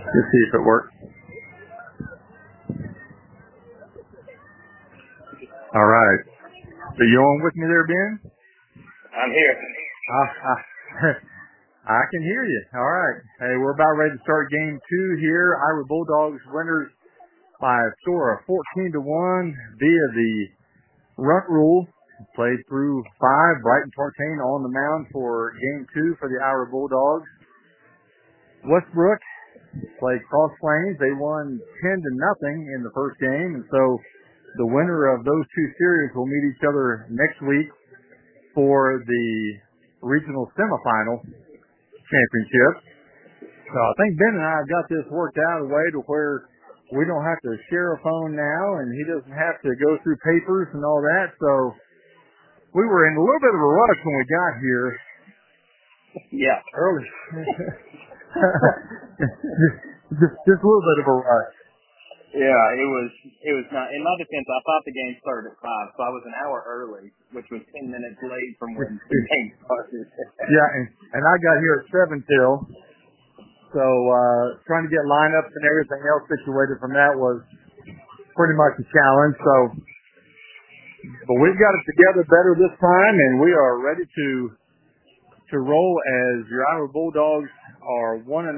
Let's see if it works. All right. So you on with me there, Ben? I'm here. I can hear you. All right. Hey, we're about ready to start game 2 here. Iowa Bulldogs winners by a score of 14-1 via the runt rule. Played through 5. Brighton Tartain on the mound for game 2 for the Iowa Bulldogs. Westbrook played Cross Plains. They won 10-0 in the first game, and so the winner of those two series will meet each other next week for the regional semifinal championship. So I think Ben and I have got this worked out a way to where we don't have to share a phone now, and he doesn't have to go through papers and all that. So we were in a little bit of a rush when we got here. Yeah. Early. just a little bit of a rush. Yeah, it was not. In my defense, I thought the game started at 5, so I was an hour early, which was 10 minutes late from when the game started. Yeah, and I got here at 7 till. So trying to get lineups and everything else situated from that was pretty much a challenge. So, but we've got it together better this time, and we are ready to roll as your Iowa Bulldogs are 1-0,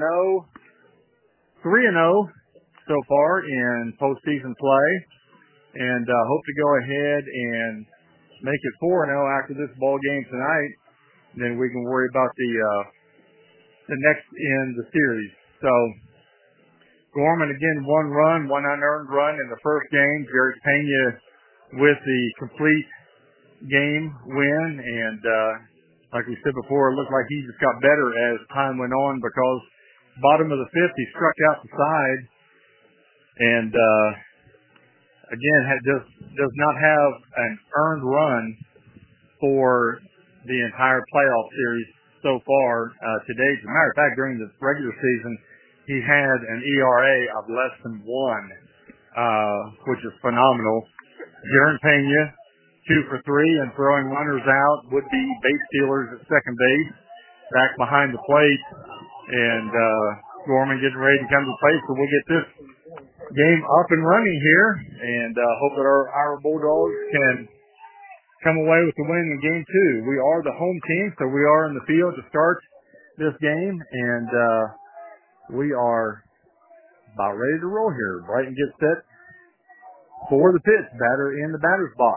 3-0 so far in postseason play, and hope to go ahead and make it 4-0 after this ball game tonight. Then we can worry about the next in the series. So Gorman again, 1 run, 1 unearned run in the first game. Jerry Pena with the complete game win, and like we said before, it looked like he just got better as time went on because bottom of the 5th he struck out the side. And again, does not have an earned run for the entire playoff series so far to date. As a matter of fact, during the regular season, he had an ERA of less than 1, which is phenomenal. Jaron Pena, 2 for 3 and throwing runners out, would be base stealers at second base, back behind the plate, and Gorman getting ready to come to the plate. So we'll get this game up and running here, and hope that our Bulldogs can come away with the win in game 2. We are the home team, so we are in the field to start this game, and we are about ready to roll here. Brighton gets set for the pitch. Batter in the batter's box.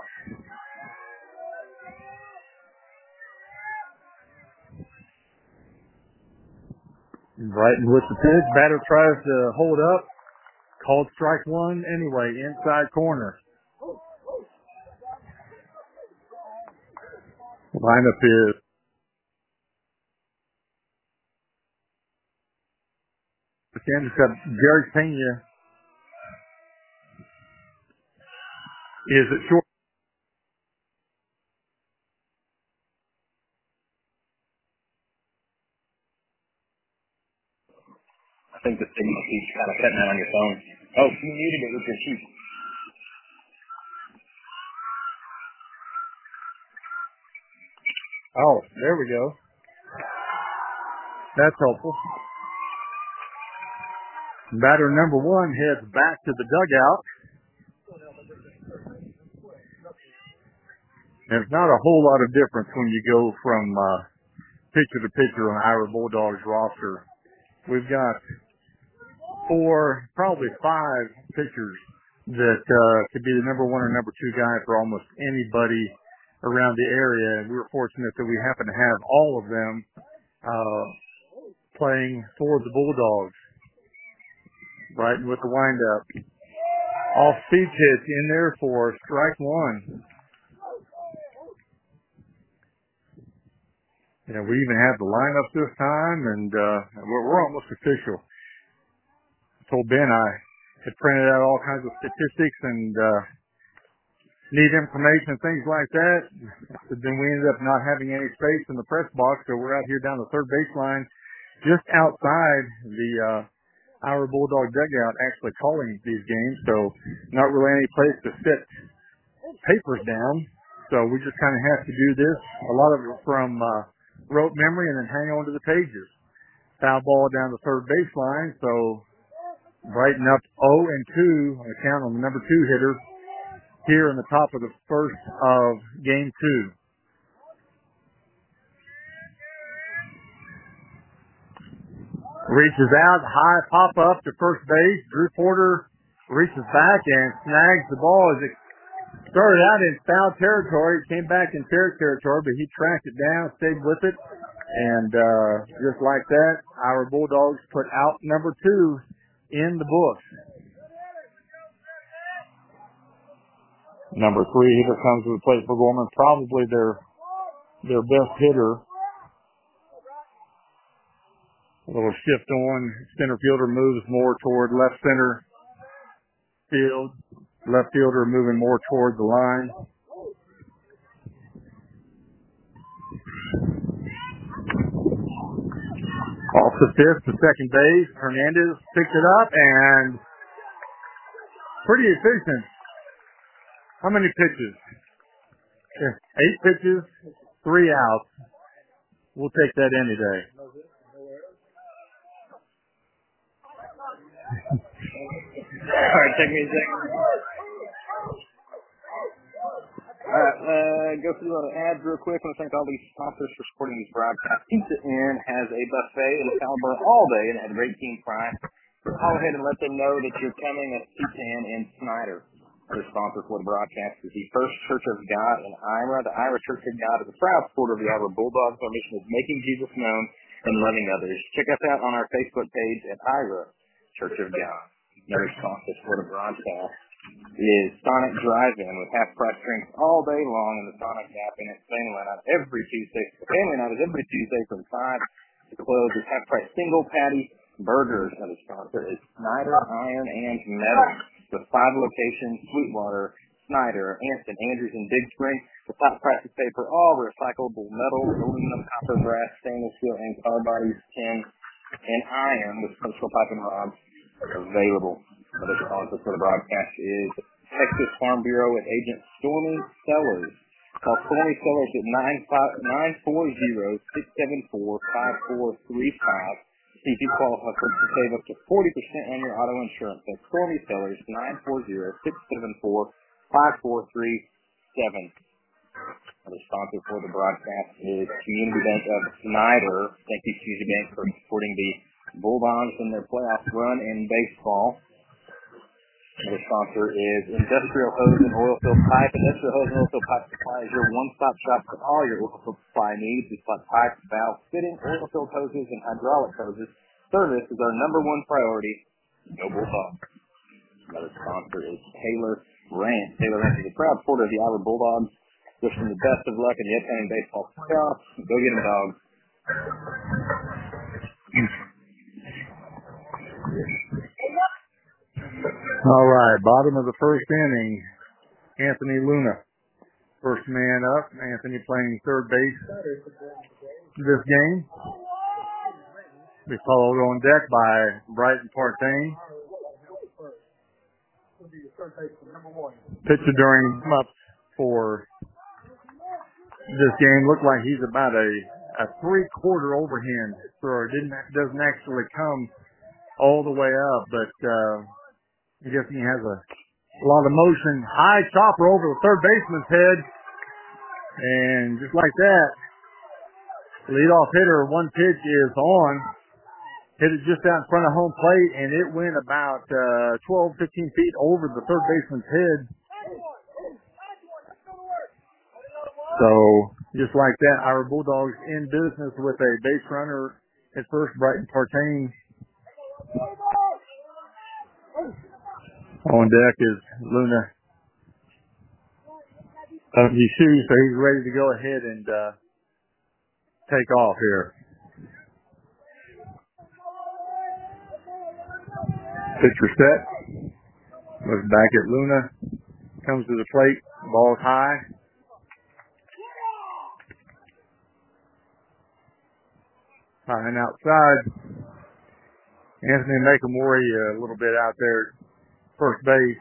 Brighton with the pitch. Batter tries to hold up. Called strike 1 anyway, inside corner. Lineup is again, it's got Jerry Pena is at short. I think the signal keeps kind of cutting out on your phone. Oh, you muted it with your sheet. Oh, there we go. That's helpful. Batter number 1 heads back to the dugout. And it's not a whole lot of difference when you go from pitcher to pitcher on Iowa Bulldogs roster. We've got 4, probably 5 pitchers that could be the number 1 or number 2 guy for almost anybody around the area. And we were fortunate that we happen to have all of them playing for the Bulldogs. Right with the windup. Off speed pitch in there for strike 1. Yeah, we even have the lineup this time, and we're almost official. I told Ben I had printed out all kinds of statistics and need information and things like that. But then we ended up not having any space in the press box, so we're out here down the third baseline, just outside the Iowa Bulldog dugout, actually calling these games. So not really any place to sit papers down. So we just kind of have to do this. A lot of it from rote memory and then hang on to the pages. Foul ball down the third baseline. So Brighton up 0-2 on the count on the number 2 hitter here in the top of the first of game 2. Reaches out, high pop up to first base. Drew Porter reaches back and snags the ball as it started out in foul territory. It came back in fair territory, but he tracked it down, stayed with it. And just like that, our Bulldogs put out number 2 in the books. Number 3 hitter comes to the plate for Gorman, probably their best hitter. A little shift on. Center fielder moves more toward left center field. Left fielder moving more toward the line. Off the fifth to second base. Hernandez picks it up and pretty efficient. How many pitches? 8 pitches, 3 outs. We'll take that any day. All right, take me a second. All right, go through the ads real quick. I want to thank all these sponsors for supporting these broadcasts. Pizza Inn has a buffet in the caliber all day and had a great team price. Call ahead and let them know that you're coming at Pizza Inn in Snyder. Other sponsor for the broadcast is the First Church of God in Ira. The Ira Church of God is a proud supporter of the Ira Bulldogs. Our mission is making Jesus known and loving others. Check us out on our Facebook page at Ira Church of God. Another sponsor for the broadcast is Sonic Drive-In with half-price drinks all day long in the Sonic app, and it's family night every Tuesday. Family night is every Tuesday from 5 to close. It's half-price single patty burgers. Another sponsor is Snyder Iron and Metal with 5 locations: Sweetwater, Snyder, Anston, Andrews, and Big Spring. The top prices pay for all recyclable metal, aluminum, copper, brass, stainless steel, and car bodies, tin, and iron with special pipe and rods available. Another sponsor for the broadcast is Texas Farm Bureau with agent Stormy Sellers. Call Stormy Sellers at 940-674-5435 to see if you qualify to save up to 40% on your auto insurance. That's Stormy Sellers, 940-674-5437. Another sponsor for the broadcast is Community Bank of Snyder. Thank you, Community Bank, for supporting the Bulldogs in their playoff run in baseball. Another sponsor is Industrial Hose and Oilfield Pipe. Industrial Hose and Oilfield Pipe Supply is your one-stop shop for all your oilfield supply needs. We supply pipes, valves, fitting, oilfield hoses, and hydraulic hoses. Service is our number 1 priority. No Bulldogs. Another sponsor is Taylor Ranch. Taylor Ranch is a proud supporter of the Iowa Bulldogs. Wish them the best of luck in the upcoming baseball playoffs. Go get them, dogs. All right, bottom of the first inning, Anthony Luna. First man up, Anthony playing third base this game. Be followed on deck by Brighton Partain. Pitcher during up for this game looked like he's about a 3/4 overhand thrower. Doesn't actually come all the way up, but I guess he has a lot of motion. High chopper over the third baseman's head. And just like that, leadoff hitter, 1 pitch is on. Hit it just out in front of home plate, and it went about 12, 15 feet over the third baseman's head. So, just like that, our Bulldogs in business with a base runner at first, Brighton Partain. On deck is Luna. His shoes, so he's ready to go ahead and take off here. Pitcher set. Looks back at Luna. Comes to the plate. Ball's high. High and outside. Anthony make him worry a little bit out there at first base.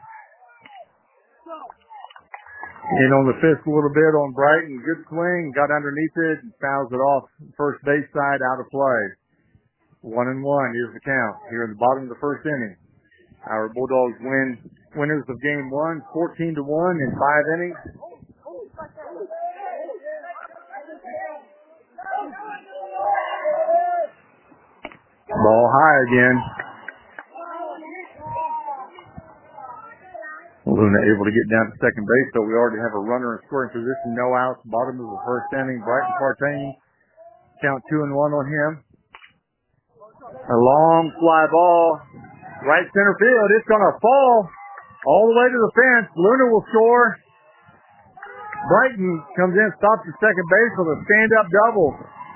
And on the fifth a little bit on Brighton. Good swing. Got underneath it and fouls it off first base side out of play. 1-1. Here's the count here in the bottom of the first inning. Our Bulldogs winners of game 1, 14-1 in 5 innings. Ball high again. Luna able to get down to second base, so we already have a runner in scoring position. No outs. Bottom of the first inning. Brighton Partain. Count 2-1 on him. A long fly ball. Right center field. It's going to fall all the way to the fence. Luna will score. Brighton comes in, stops at second base with a stand-up double.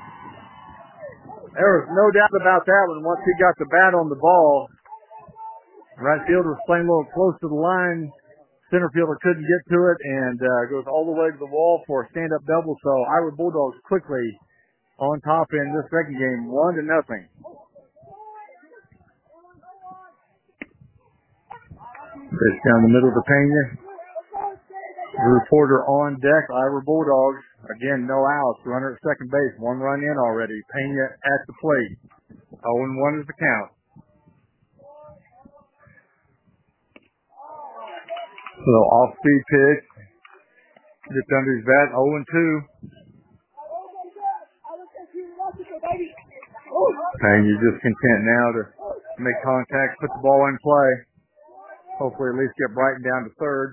There was no doubt about that one once he got the bat on the ball. Right fielder was playing a little close to the line. Center fielder couldn't get to it and goes all the way to the wall for a stand-up double. So Iowa Bulldogs quickly on top in this second game, 1-0. Pitch down the middle to Pena. The reporter on deck, Iowa Bulldogs. Again, no outs. Runner at second base. 1 run in already. Pena at the plate. 0-1 is the count. So off-speed pitch. Gets under his bat. 0-2. Pena just content now to make contact, put the ball in play. Hopefully at least get Brighton down to third.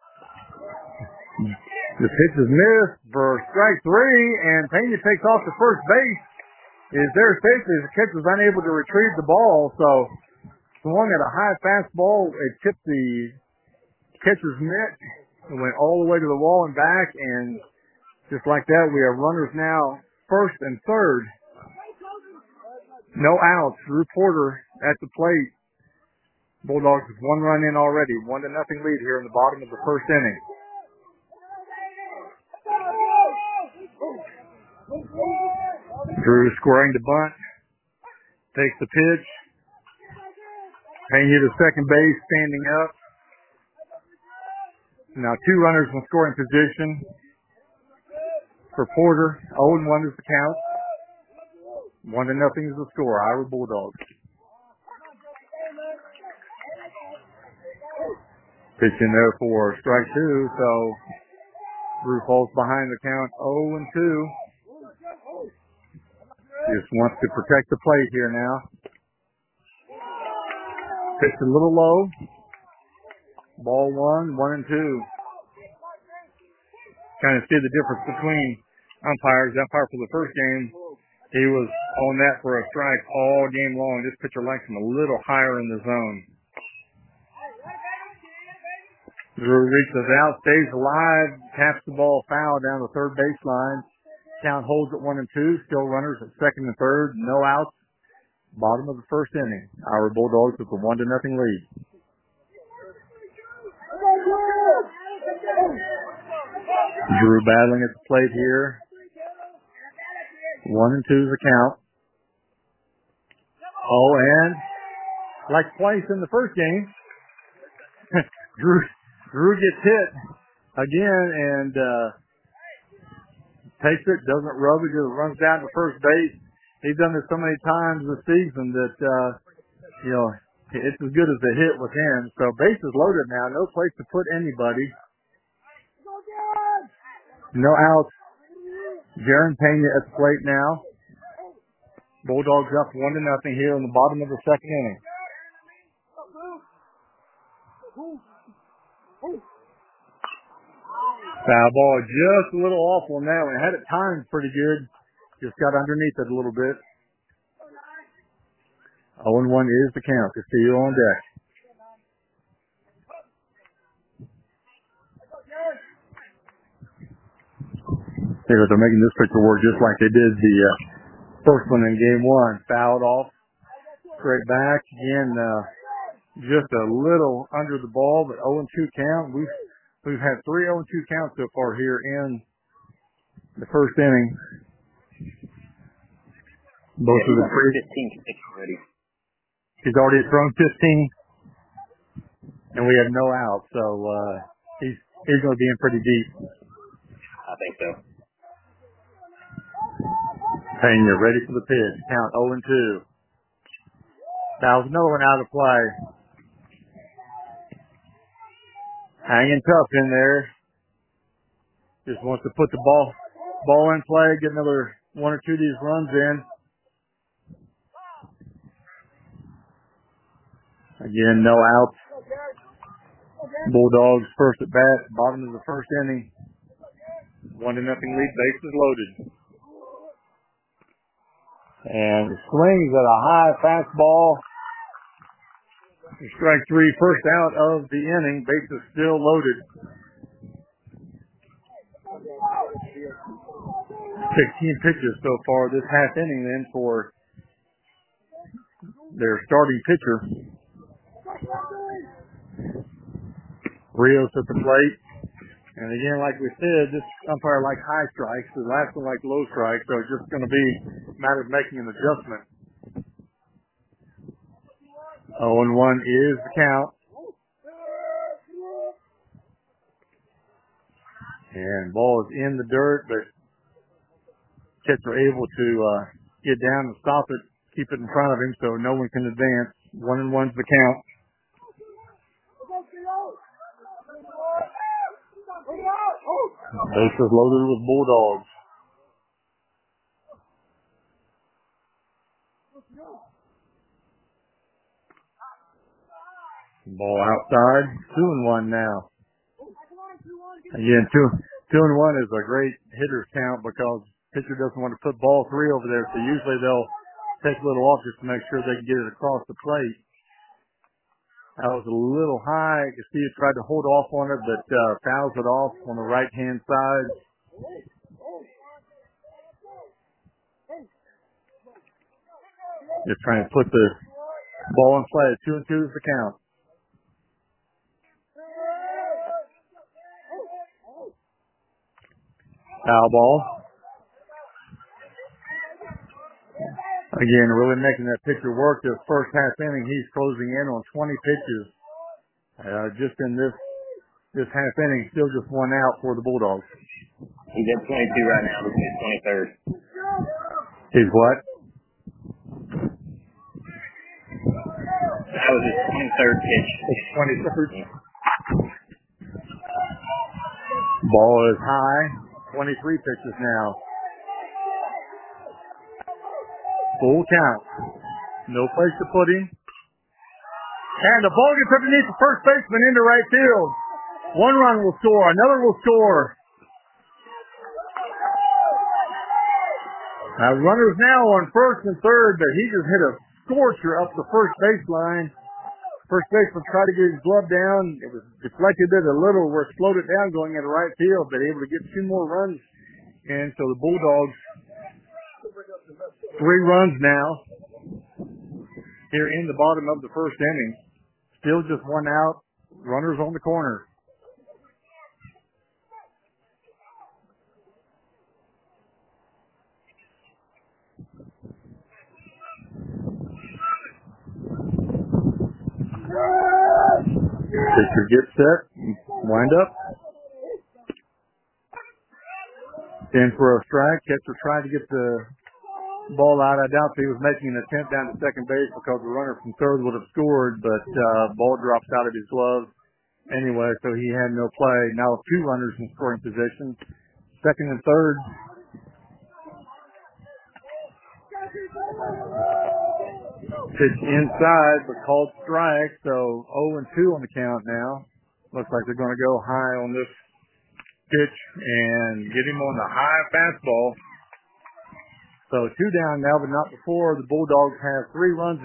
The pitch is missed for strike 3, and Pena takes off to first base. Is there safely as the catcher's unable to retrieve the ball, so swung at a high fastball. It tipped the catcher's mitt and went all the way to the wall and back, and just like that, we have runners now first and third. No outs. Drew Porter at the plate. Bulldogs with 1 run in already. 1-0 lead here in the bottom of the first inning. Drew squaring the bunt. Takes the pitch. Pena to second base, standing up. Now 2 runners in scoring position for Porter. 0-1 is the count. 1-0 is the score. Iowa Bulldogs. Pitch in there for strike 2, so Drew falls behind the count 0-2. Just wants to protect the plate here now. Pitch a little low. Ball 1, 1-2. Kind of see the difference between umpires. The umpire for the first game, he was on that for a strike all game long. This pitcher likes him a little higher in the zone. Drew reaches out, stays alive, taps the ball foul down the third baseline. Count holds at 1-2. Still runners at second and third. No outs. Bottom of the first inning. Our Bulldogs with a 1-0 lead. Drew battling at the plate here. 1-2 is the count. Oh, and like twice in the first game, Drew gets hit again and takes it, doesn't rub it, just runs down to first base. He's done this so many times this season that, it's as good as a hit with him. So base is loaded now. No place to put anybody. No outs. Jaron Pena at the plate now. Bulldogs up 1-0 here in the bottom of the second inning. Foul ball, just a little off on that one. Had it timed pretty good. Just got underneath it a little bit. 0-1 is the count. Castillo on deck. Here they're making this pitcher work just like they did the first one in game 1. Fouled off. Straight back. Again, just a little under the ball, but 0-2 count. We've had 3 0-2 counts so far here in the first inning. Both of the 15 already. He's already thrown 15, and we have no outs, so he's going to be in pretty deep. I think so. Pena ready for the pitch. Count 0-2. That was another one out of play. hanging tough in there. Just wants to put the ball in play, get another one or two of these runs in. Again, no outs. Bulldogs first at bat, bottom of the first inning. 1-0 lead, bases loaded. And swings at a high fastball. Strike three, first out of the inning. Bases still loaded. 16 pitches so far this half inning then for their starting pitcher. Rios at the plate. And again, like we said, this umpire likes high strikes. The last one liked low strikes, so it's just going to be a matter of making an adjustment. 0-1 is the count. And ball is in the dirt, but catcher able to get down and stop it, keep it in front of him so no one can advance. 1-1's the count. Bases loaded with Bulldogs. Ball outside. 2-1 now. Again, 2-1 is a great hitter's count because pitcher doesn't want to put ball three over there, so usually they'll take a little off just to make sure they can get it across the plate. That was a little high. You can see it tried to hold off on it, but fouls it off on the right-hand side. Just trying to put the ball in play. 2-2 is the count. Foul ball. Again, really making that pitcher work this first half inning. He's closing in on 20 pitches. Just in this half inning, still just one out for the Bulldogs. He's at 22 right now. This is his 23rd. He's what? That was his 23rd pitch. 23rd. Ball is high. 23 pitches now. Full count. No place to put him. And the ball gets underneath the first baseman into right field. One run will score. Another will score. Now, runners now on first and third, but he just hit a scorcher up the first baseline. First baseman tried to get his glove down. It was deflected a little where it slowed it down going into right field, but able to get two more runs. And so the Bulldogs, 3 runs now here in the bottom of the first inning. Still just one out. Runners on the corner. Pitcher gets set. Wind up. In for a strike. Catcher tried to get the ball out. I doubt if he was making an attempt down to second base because the runner from third would have scored, but ball drops out of his glove anyway, so he had no play. Now 2 runners in scoring position. Second and third. Pitch inside, but called strike, so 0-2 on the count now. Looks like they're going to go high on this pitch and get him on the high fastball. So 2 down now, but not before. The Bulldogs have 3 runs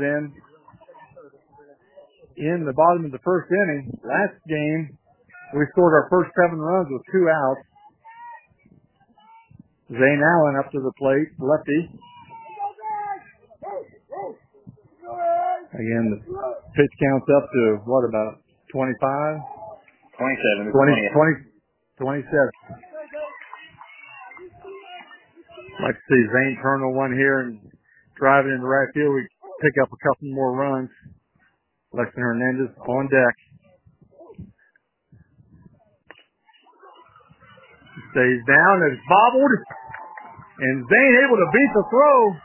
in the bottom of the first inning. Last game, we scored our first 7 runs with 2 outs. Zane Allen up to the plate, lefty. Again, the pitch counts up to, what, about 25? 27. 27. Like to see Zane turn on one here and drive it into right field. We pick up a couple more runs. Lexington Hernandez on deck. Stays down. It's bobbled. And Zane able to beat the throw.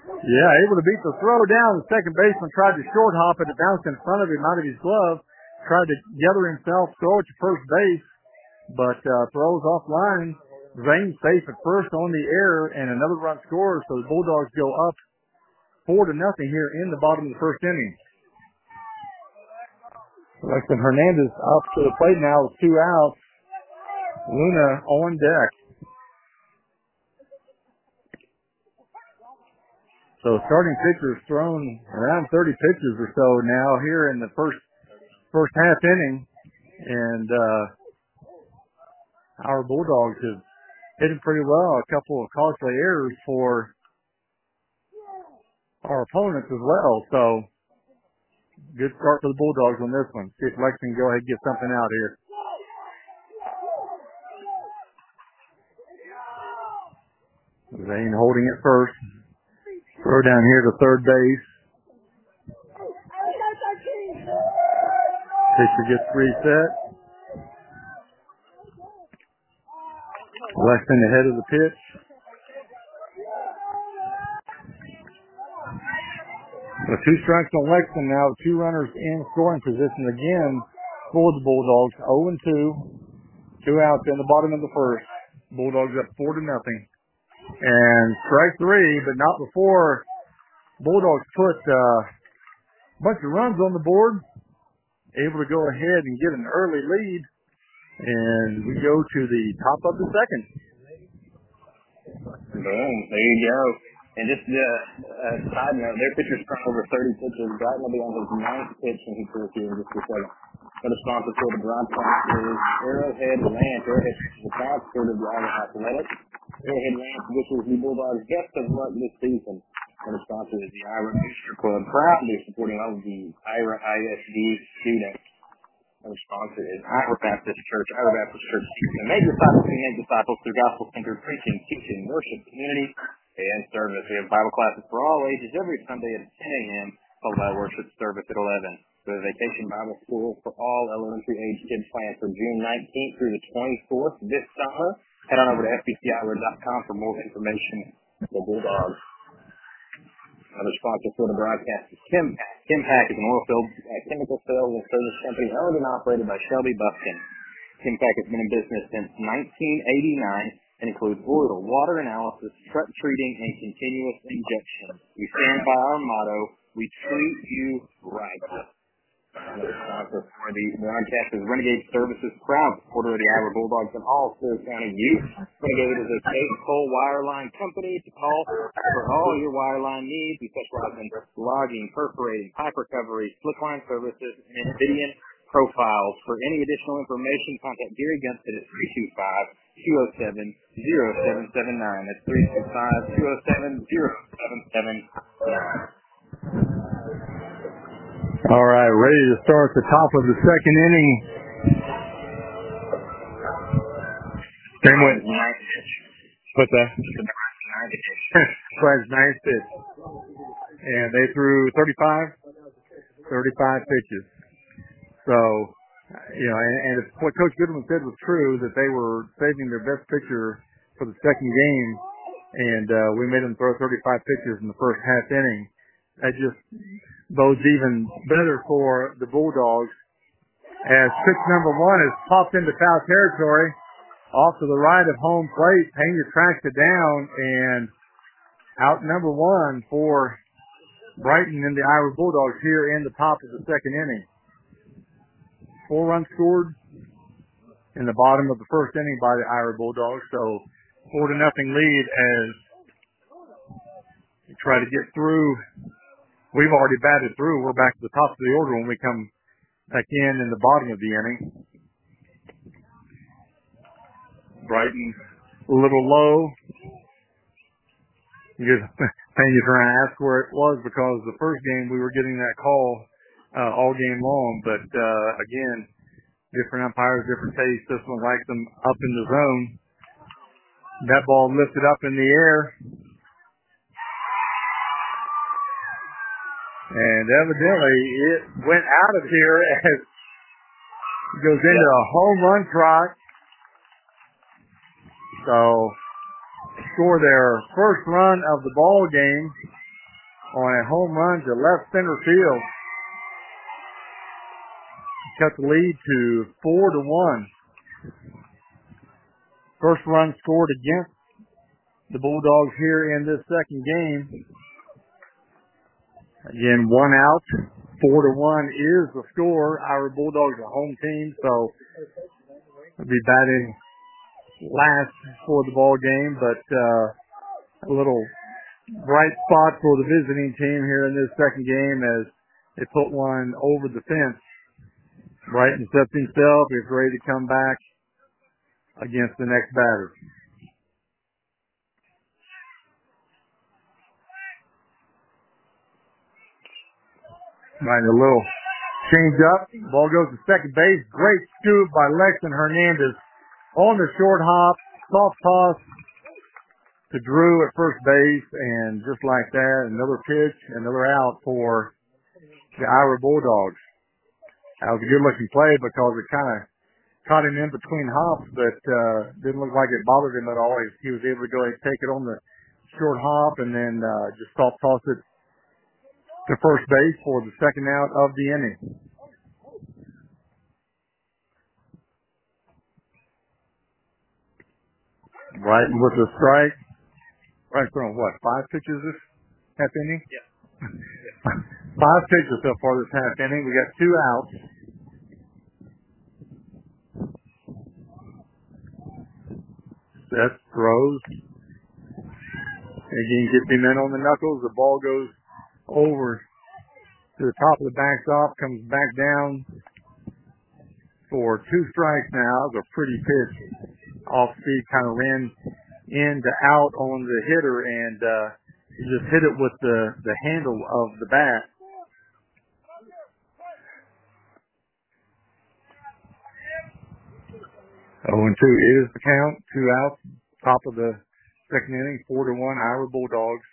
Yeah, able to beat the throw down. The second baseman tried to short hop it. It bounced in front of him out of his glove. Tried to gather himself, throw it to first base, but throws offline. Zane safe at first on the air, and another run scores, so the Bulldogs go up 4-0 here in the bottom of the first inning. Lexington Hernandez up to the plate now with 2 outs. Luna on deck. So starting pitchers thrown around 30 pitches or so now here in the first half inning, and our Bulldogs have hit it pretty well. A couple of costly errors for our opponents as well. So good start for the Bulldogs on this one. See if Lex can go ahead and get something out here. Zane holding it first. Throw down here to third base. Pitcher gets reset. Lexington ahead of the pitch. So 2 strikes on Lexington now. 2 runners in scoring position again for the Bulldogs. 0-2. 2 outs in the bottom of the first. Bulldogs up 4-0. And strike 3, but not before Bulldogs put a bunch of runs on the board. Able to go ahead and get an early lead. And we go to the top of the second. Boom. There you go. And just a side note, their pitcher's thrown over 30 pitches. Brighton will be on his 9th pitch when he threw here in just a second. Another sponsor for the broadcast is Arrowhead Ranch. Arrowhead is the sponsor of the Iowa Athletics. Arrowhead Ranch wishes the Bulldogs best of luck this season. Another sponsor is the Ira Booster Club, proudly supporting all of the Ira ISD students. Another sponsor is Ira Baptist Church. Ira Baptist Church teaches make disciples through gospel-centered preaching, teaching, worship, community, and service. We have Bible classes for all ages every Sunday at 10 a.m., followed by worship service at 11. We have a vacation Bible school for all elementary age kids planned for June 19th through the 24th this summer. Head on over to fbcira.com for more information for Bulldogs. Another sponsor for the broadcast is Kimpac. Kimpac is an oil field chemical sales and service company owned and operated by Shelby Buffkin. Kimpac has been in business since 1989 and includes oil, water analysis, truck treating, and continuous injection. We stand by our motto, we treat you right. Another sponsor for the broadcast is Renegade Services, proud supporter of the Iowa Bulldogs and all Stewart County youth. Renegade is a pole wireline company to call for all your wireline needs. We specialize in logging, perforating, pipe recovery, slickline services, and Invidian profiles. For any additional information, contact Gary Gunston at 325-207-0779. That's 325-207-0779. All right, ready to start the top of the second inning. Same way. What's that? Brad's ninth pitch. And they threw 35 pitches. So, and if what Coach Goodwin said was true, that they were saving their best pitcher for the second game, and we made them throw 35 pitches in the first half inning. That just bodes even better for the Bulldogs as pitch number 1 is popped into foul territory off to the right of home plate. Pena tracks it down, and out number 1 for Brighton and the Iowa Bulldogs here in the top of the second inning. 4 runs scored in the bottom of the first inning by the Iowa Bulldogs, so 4-0 lead as we try to get through. We've already batted through. We're back to the top of the order when we come back in the bottom of the inning. Brighton a little low. Pena trying to ask where it was because the first game we were getting that call all game long. But again, different umpires, different tastes. This one likes them up in the zone. That ball lifted up in the air. And evidently it went out of here as it goes into a home run trot. So score their first run of the ball game on a home run to left center field. Cut the lead to 4-1. First run scored against the Bulldogs here in this second game. Again, 1 out. 4-1 is the score. Our Bulldogs are home team, so they'll be batting last for the ball game, but a little bright spot for the visiting team here in this second game as they put one over the fence. Brighton steps himself. He's ready to come back against the next batter. Right, a little change up. Ball goes to second base. Great scoop by Lexington Hernandez on the short hop. Soft toss to Drew at first base, and just like that, another pitch, another out for the Iowa Bulldogs. That was a good-looking play because it kind of caught him in between hops, but didn't look like it bothered him at all. He was able to go ahead and take it on the short hop and then just soft toss it to first base for the second out of the inning. Right with the strike. Right from what, 5 pitches this half inning? Yeah. 5 pitches so far this half inning. We got 2 outs. Seth throws. Again, gets him in on the knuckles. The ball goes over to the top of the backstop, comes back down for 2 strikes now. It's a pretty pitch. Off speed, kind of ran in to out on the hitter, and he just hit it with the handle of the bat. Oh, and 2 is the count. 2 outs, top of the second inning, 4-1, Iowa Bulldogs.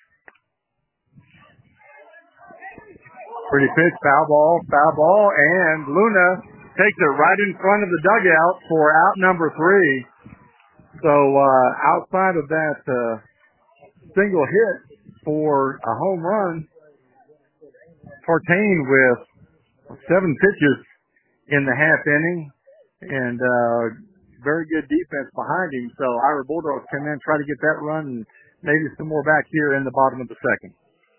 Pretty pitch, foul ball, and Luna takes it right in front of the dugout for out number 3. So outside of that single hit for a home run, Partain with 7 pitches in the half inning, and very good defense behind him. So Iowa Bulldogs come in, try to get that run, and maybe some more back here in the bottom of the second.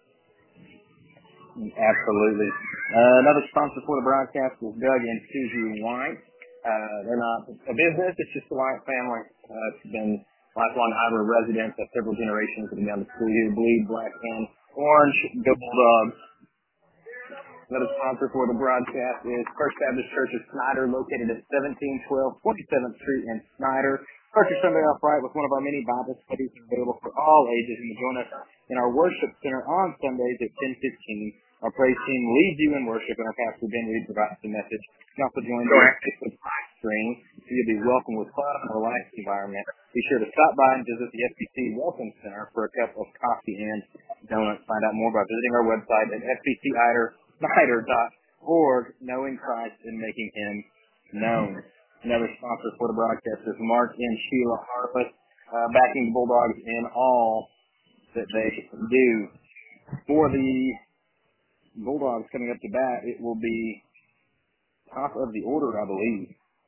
Absolutely. Another sponsor for the broadcast is Doug and Susie White. They're not a business, it's just the White family. It's been lifelong Iowa residents of several generations that have gone to school here. Bleed black and orange. Go Bulldogs. Another sponsor for the broadcast is First Baptist Church of Snyder, located at 1712 27th Street in Snyder. Start your Sunday off right with one of our many Bible studies available for all ages. You can join us in our worship center on Sundays at 10:15. Our praise team leads you in worship, and our pastor Ben Reed provides the message. You can also join the Facebook live stream, so you'll be welcome with fun and a relaxed environment. Be sure to stop by and visit the FBC Welcome Center for a cup of coffee and donuts. Find out more by visiting our website at fbcisner.org, knowing Christ and making Him known. Another sponsor for the broadcast is Mark and Sheila Harless, backing the Bulldogs in all that they do. For the Bulldogs coming up to bat, it will be top of the order, I believe.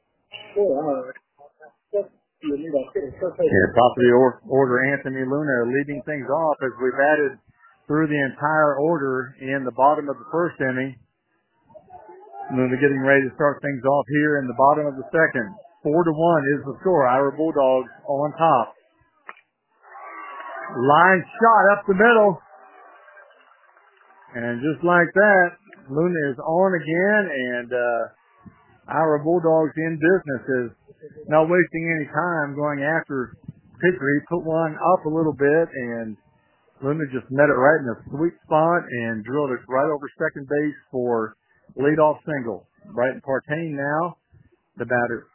Yeah, top of the order, Anthony Luna leading things off as we batted through the entire order in the bottom of the first inning. Luna getting ready to start things off here in the bottom of the second. 4-1 is the score. Iowa Bulldogs on top. Line shot up the middle. And just like that, Luna is on again, and Iowa Bulldogs in business is not wasting any time going after pitcher. He put one up a little bit, and Luna just met it right in the sweet spot and drilled it right over second base for leadoff single. Brighton Partain now, the batter.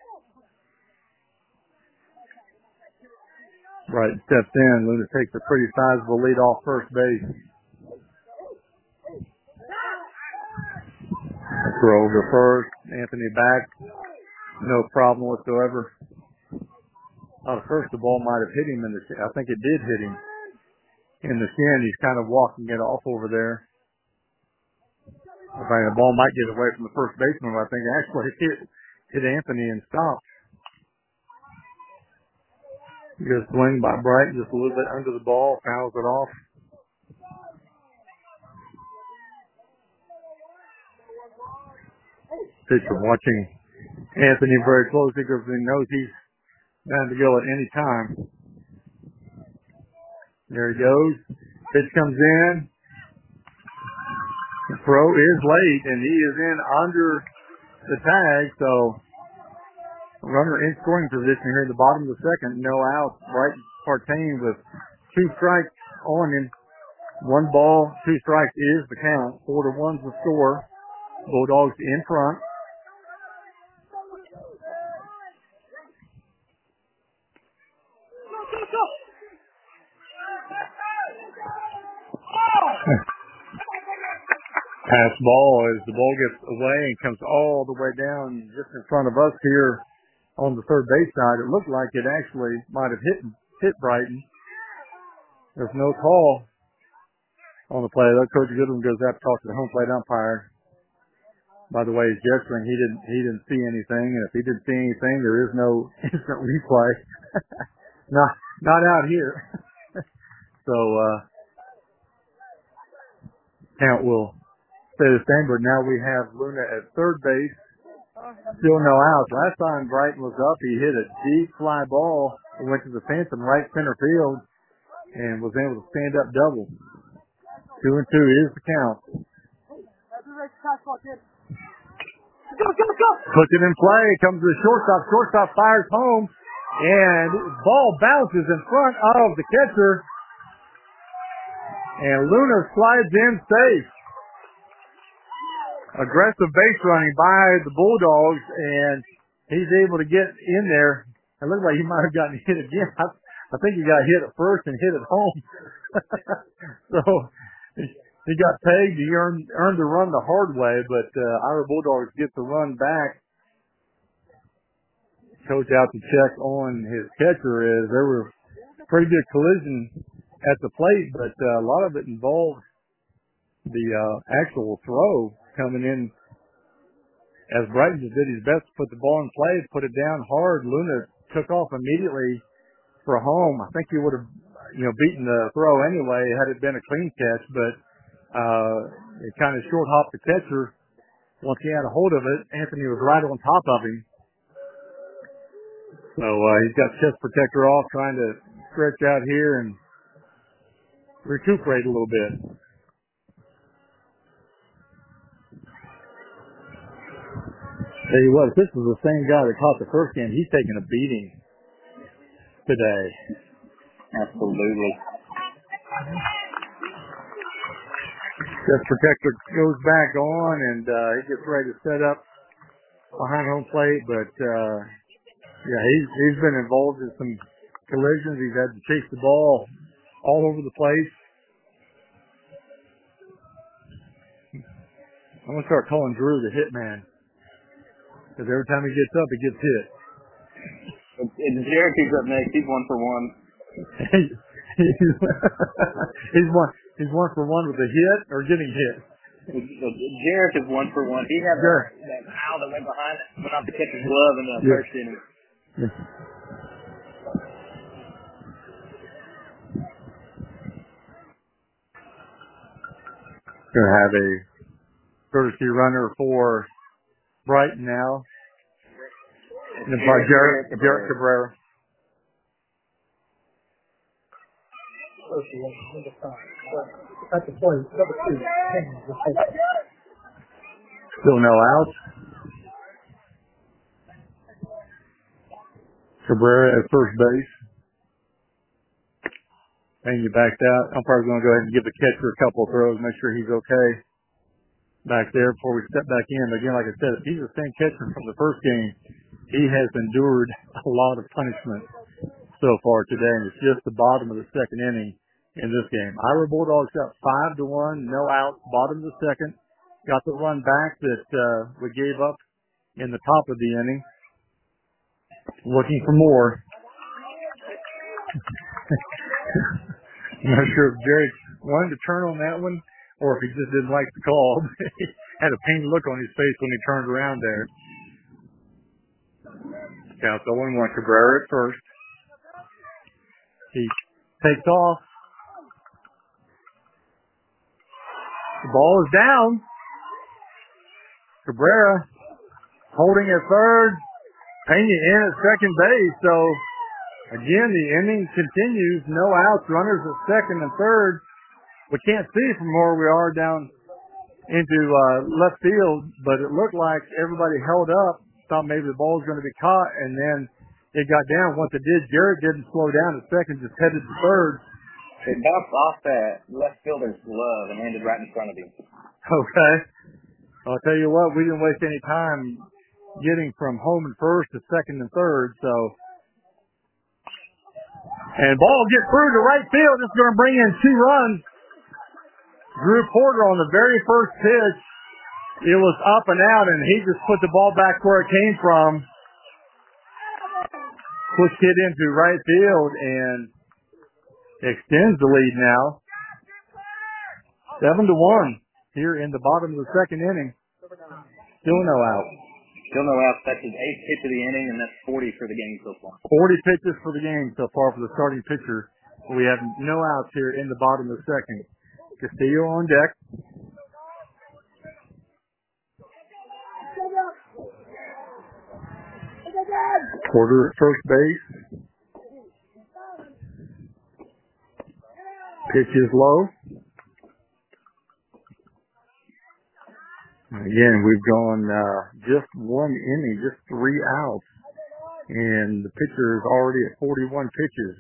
Brighton steps in. Luna takes a pretty sizable lead off first base. Throw over first. Anthony back. No problem whatsoever. At first, the ball might have hit him I think it did hit him. in the shin. He's kind of walking it off over there. I think the ball might get away from the first baseman, but I think it actually hit Anthony and stopped. Good swing by Brighton, just a little bit under the ball, fouls it off. Pitcher watching Anthony very closely because he knows he's bound to go at any time. There he goes. Pitch comes in. The throw is late, and he is in under the tag, so runner in scoring position here in the bottom of the second. No out. Brighton Partain with 2 strikes on him. 1 ball, 2 strikes is the count. 4-1's the score. Bulldogs in front. Pass ball as the ball gets away and comes all the way down just in front of us here on the third base side. It looked like it actually might have hit Brighton. There's no call on the play. Coach Goodwin goes out to talk to the home plate umpire. By the way, he's gesturing. He didn't see anything, and if he didn't see anything, there is no instant replay. not out here. So count will stay the same, but now we have Luna at third base. Still no outs. Last time Brighton was up, he hit a deep fly ball. It went to the fence in right center field and was able to stand up double. 2-2 is the count. Puts it in play. Comes to the shortstop. Shortstop fires home, and ball bounces in front of the catcher, and Luna slides in safe. Aggressive base running by the Bulldogs, and he's able to get in there. It looked like he might have gotten hit again. I think he got hit at first and hit at home. So he got tagged. He earned the run the hard way, but our Bulldogs get the run back. Coach out to check on his catcher as there were pretty good collision at the plate, but a lot of it involved the actual throw coming in as Brighton just did his best to put the ball in play, put it down hard. Luna took off immediately for home. I think he would have, beaten the throw anyway had it been a clean catch, but it kind of short hopped the catcher. Once he had a hold of it, Anthony was right on top of him. So he's got chest protector off, trying to stretch out here and recuperate a little bit. Tell you what, if this was the same guy that caught the first game, he's taking a beating today. Absolutely. Chest protector goes back on, and he gets ready to set up behind home plate. But he's been involved in some collisions. He's had to chase the ball all over the place. I'm gonna start calling Drew the hitman. Because every time he gets up, he gets hit. It's Jericho's up next. He's 1 for 1. he's 1 for 1 with a hit or getting hit. Jericho is 1 for 1. He had that foul that went off the catcher's glove in the first inning. Yeah. Going to have a courtesy runner for Brighton now. And by Jarrett Cabrera. At the point, number 2. Still no outs. Cabrera at first base. And you backed out. Umpire's going to go ahead and give the catcher a couple of throws, make sure he's okay back there before we step back in. But again, like I said, if he's the same catcher from the first game, he has endured a lot of punishment so far today, and it's just the bottom of the second inning in this game. Iowa Bulldogs up 5-1, no outs, bottom of the second. Got the run back that we gave up in the top of the inning. Looking for more. I'm not sure if Jerry wanted to turn on that one or if he just didn't like the call. He had a pained look on his face when he turned around there. Counts 0-1. Cabrera at first. He takes off. The ball is down. Cabrera holding at third. Pena in at second base. So, again, the inning continues. No outs. Runners at second and third. We can't see from where we are down into left field, but it looked like everybody held up, thought maybe the ball was going to be caught, and then it got down. Once it did, Jarrett didn't slow down at second, just headed to third. It bounced off that left fielder's glove and landed right in front of him. Okay. I'll tell you what, we didn't waste any time getting from home and first to second and third, so. And ball gets through to right field. It's going to bring in 2 runs. Drew Porter on the very first pitch. It was up and out, and he just put the ball back where it came from. Pushed it into right field and extends the lead now. 7-1 here in the bottom of the second inning. Still no out. Still no out. That's his 8th pitch of the inning, and that's 40 for the game so far. 40 pitches for the game so far for the starting pitcher. We have no outs here in the bottom of the second. Castillo on deck. Porter at first base. Pitch is low. Again, we've gone just 1 inning, just 3 outs. And the pitcher is already at 41 pitches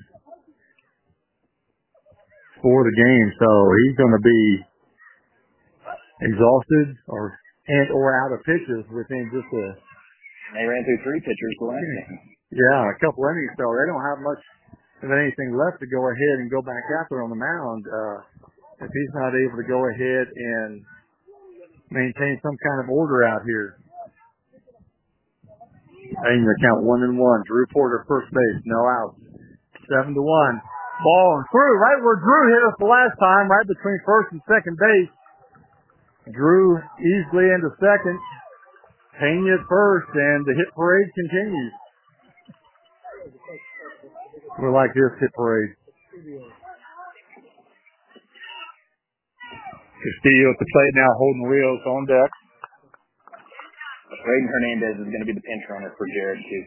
for the game. So he's going to be exhausted or out of pitches within just a... They ran through 3 pitchers the last game. Yeah, a couple innings, so they don't have much of anything left to go ahead and go back after on the mound. If he's not able to go ahead and maintain some kind of order out here. Aiming to count 1-1. Drew Porter first base, no outs. 7-1. Ball and through right where Drew hit us the last time, right between first and second base. Drew easily into second. Pena at first, and the hit parade continues. We like this hit parade. Castillo at the plate now, holding Rios on deck. Braden Hernandez is going to be the pinch runner for Jared, too.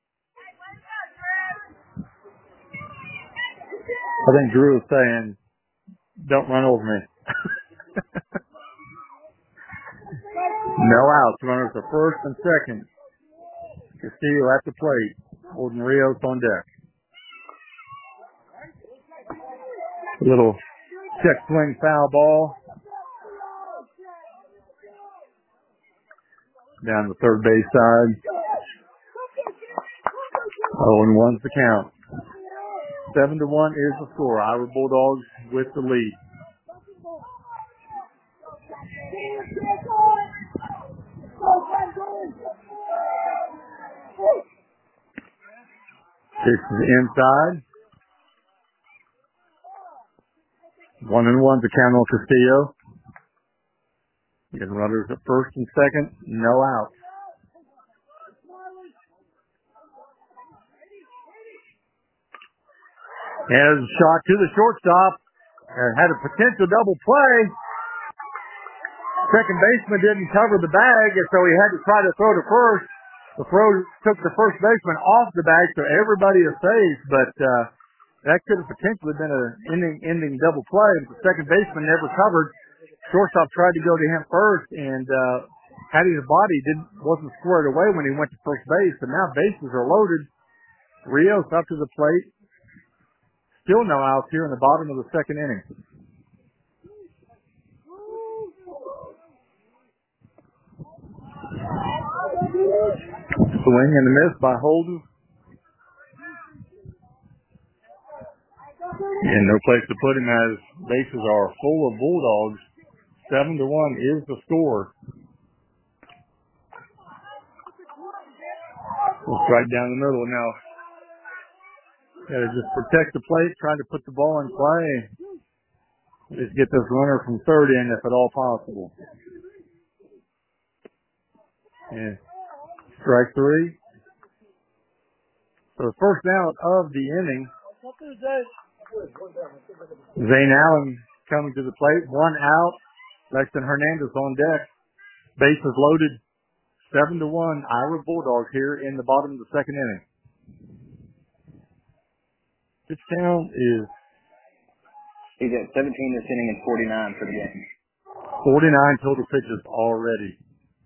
I think Drew is saying, don't run over me. No outs. Runners at first and second. Castillo at the plate, holding Rios on deck. A little check swing foul ball. Down the third base side. 0-1's the count. 7-1 is the score. Iowa Bulldogs with the lead. This is inside. 1-1 to count on Castillo. Getting runners at first and second. No out. Has a shot to the shortstop. Had a potential double play. Second baseman didn't cover the bag, and so he had to try to throw to first. The throw took the first baseman off the bag, so everybody is safe, but that could have potentially been an ending double play. But the second baseman never covered. Shortstop tried to go to him first, and had his body wasn't squared away when he went to first base. So now bases are loaded. Rios up to the plate. Still no outs here in the bottom of the second inning. Swing and a miss by Holden. And no place to put him as bases are full of Bulldogs. 7-1 is the score. It's right down the middle now. Got to just protect the plate, try to put the ball in play. Let's get this runner from third in if at all possible. And strike three. So the first out of the inning. Zane Allen coming to the plate. One out. Lexington Hernandez on deck. Bases loaded. 7-1. Ira Bulldogs here in the bottom of the second inning. Pitch count is... He's at 17 this inning and 49 for the game. 49 total pitches already.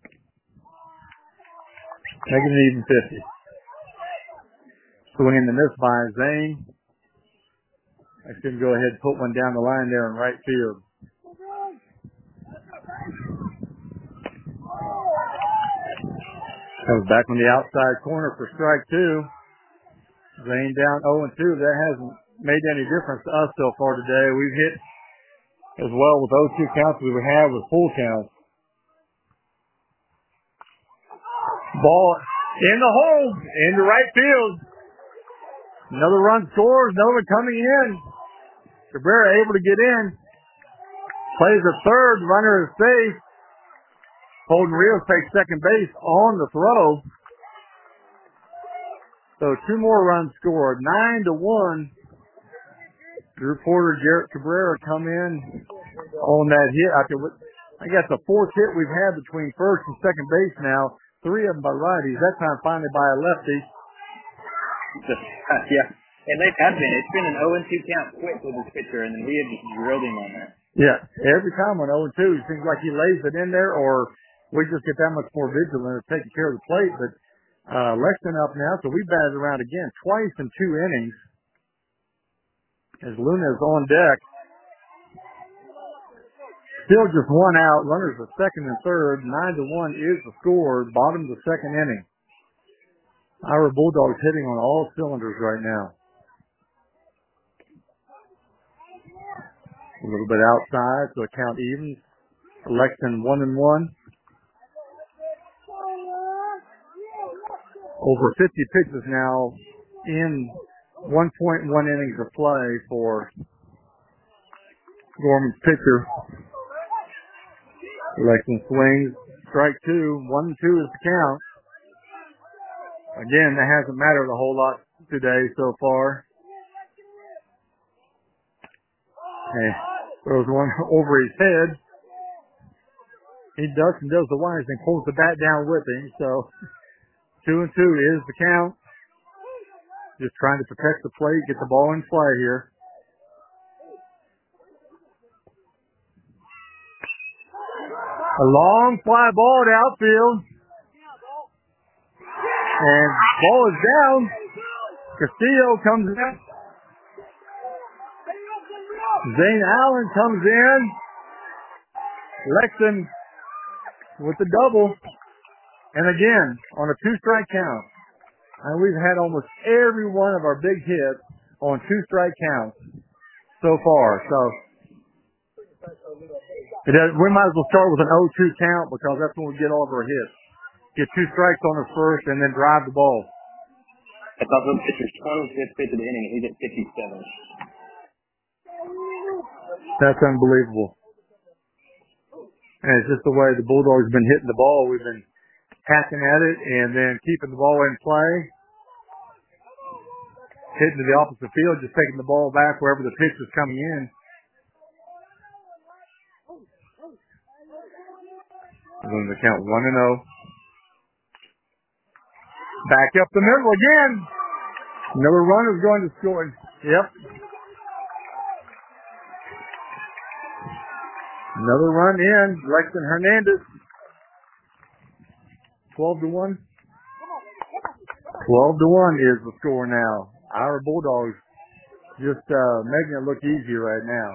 Making it even 50. Swing and miss by Zane. I should go ahead and put one down the line there in right field. Comes back on the outside corner for strike two. Zane down 0-2. That hasn't made any difference to us so far today. We've hit as well with 0-2 counts as we have with full counts. Ball in the hole, into right field. Another run scores, another one coming in. Cabrera able to get in. Plays a third, runner is safe. Holden Rios takes second base on the throw. So two more runs scored, 9-1. The reporter Jarrett Cabrera come in on that hit. I guess the fourth hit we've had between first and second base now. Three of them by righties. That time finally by a lefty. Yeah. And they've had been. It's been an 0-2 count quick with this pitcher, and then we have just drilled him on that. Yeah. Every time on 0-2, it seems like he lays it in there, or we just get that much more vigilant at taking care of the plate. But Lexington up now, so we batted around again twice in 2 innings. As Luna is on deck. Still just one out. Runners are second and third. 9-1 is the score. Bottom of the second inning. Ira Bulldogs hitting on all cylinders right now. A little bit outside, so the count evens. Lexington 1-1. Over 50 pitches now in 1.1 innings of play for Gorman's pitcher. Lexington swings. Strike two. 1-2 is the count. Again, that hasn't mattered a whole lot today so far. And throws one over his head. He ducks and does the wise and pulls the bat down with him. So 2-2 is the count. Just trying to protect the plate, get the ball in play here. A long fly ball to outfield. And ball is down. Castillo comes in. Zane Allen comes in. Lexington with the double. And again, on a 2-strike count. And we've had almost every one of our big hits on 2-strike counts so far. So we might as well start with an 0-2 count because that's when we get all of our hits. Get 2 strikes on us first and then drive the ball. That's also the pitcher's 25th pitch of the inning. He's at 57. That's unbelievable. And it's just the way the Bulldogs have been hitting the ball. We've been hacking at it and then keeping the ball in play. Hitting to the opposite field, just taking the ball back wherever the pitch is coming in. We're going to count 1-0. Back up the middle again. Another runner is going to score. Yep. Another run in. Lexington Hernandez. 12-1. 12-1 is the score now. Our Bulldogs just making it look easy right now.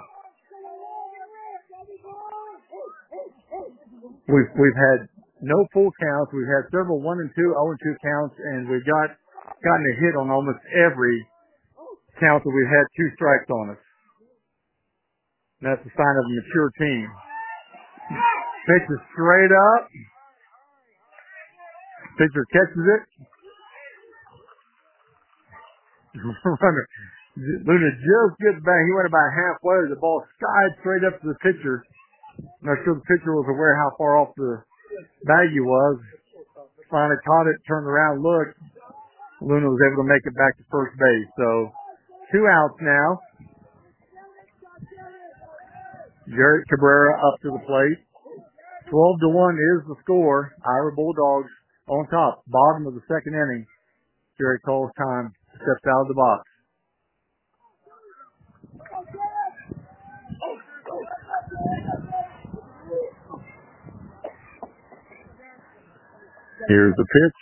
We've had no full counts. We've had several 1-2, 0-2 counts, and we've gotten a hit on almost every count that we've had 2 strikes on us. And that's a sign of a mature team. Pitch is straight up. Pitcher catches it. Luna just gets back. He went about halfway. The ball skied straight up to the pitcher. I'm not sure the pitcher was aware how far off the bag he was. Finally caught it, turned around, looked. Luna was able to make it back to first base. So 2 outs now. Jarrett Cabrera up to the plate. 12-1 is the score. Ira Bulldogs on top. Bottom of the second inning. Jerry Cole's time steps out of the box. Here's the pitch.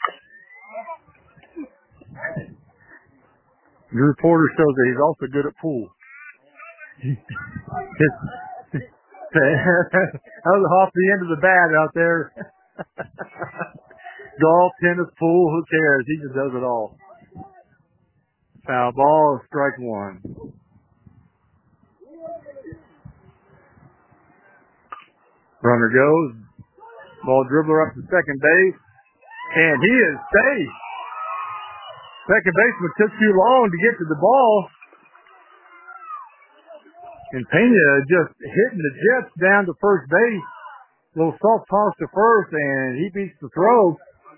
Drew Porter shows that he's also good at pool. That was off the end of the bat out there. Golf, tennis, pool, who cares? He just does it all. Foul ball, strike one. Runner goes. Ball dribbler up to second base. And he is safe. Second baseman took too long to get to the ball. And Pena just hitting the Jets down to first base. A little soft toss to first, and he beats the throw.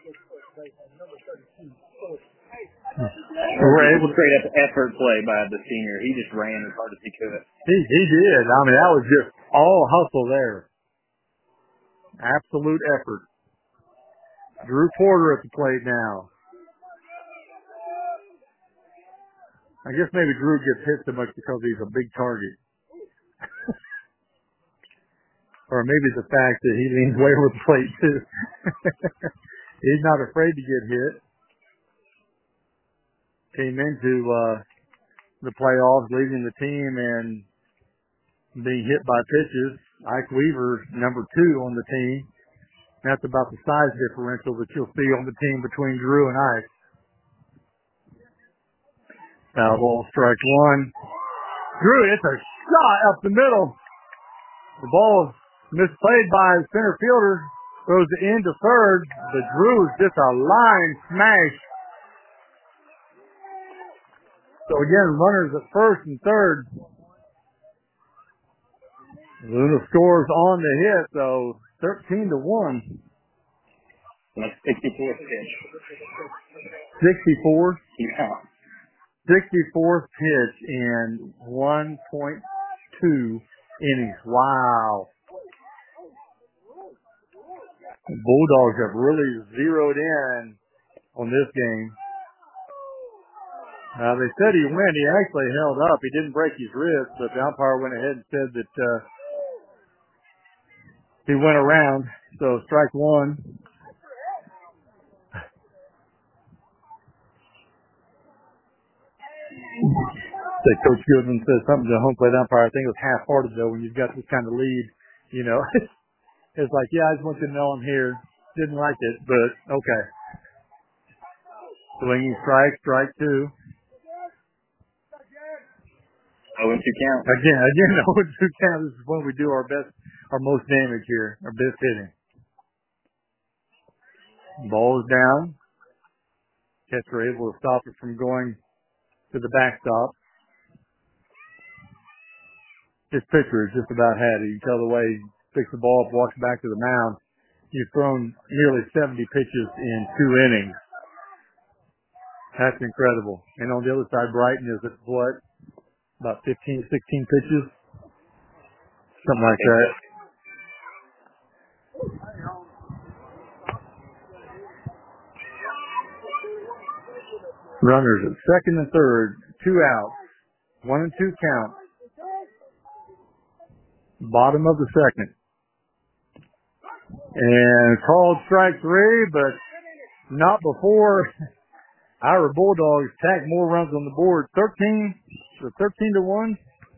We're able to create an effort play by the senior. He just ran as hard as he could. He did. I mean, that was just all hustle there. Absolute effort. Drew Porter at the plate now. I guess maybe Drew gets hit so much because he's a big target. Or maybe the fact that he leans way over the plate, too. He's not afraid to get hit. Came into the playoffs leading the team and being hit by pitches. Ike Weaver, number 2 on the team. That's about the size differential that you'll see on the team between Drew and Ike. Foul ball, strike one. Drew, it's a shot up the middle. The ball is misplayed by the center fielder. Throws it into third. But Drew is just a line smash. So again, runners at first and third. Luna scores on the hit, so 13-1. That's 64th pitch. 64? Yeah. 64th pitch in 1.2 innings. Wow. The Bulldogs have really zeroed in on this game. They said he went. He actually held up. He didn't break his wrist, but the umpire went ahead and said that he went around. So strike one. Coach Goodman said something to the home plate umpire. I think it was half-hearted, though, when you've got this kind of lead. You know, it's like, yeah, I just want you to know I'm here. Didn't like it, but okay. Swinging strike, strike two. 0-2 count. Again, 0-2 count. This is when we do our best, our most damage here, our best hitting. Ball is down. Catcher able to stop it from going to the backstop. This pitcher has just about had it. You can tell the way he picks the ball up, walks back to the mound. You've thrown nearly 70 pitches in 2 innings. That's incredible. And on the other side, Brighton is at what? About 15, 16 pitches? Something like that. Runners at second and third, 2 outs, 1-2 count. Bottom of the second. And called strike 3, but not before our Bulldogs tack more runs on the board. 13-1. 13-1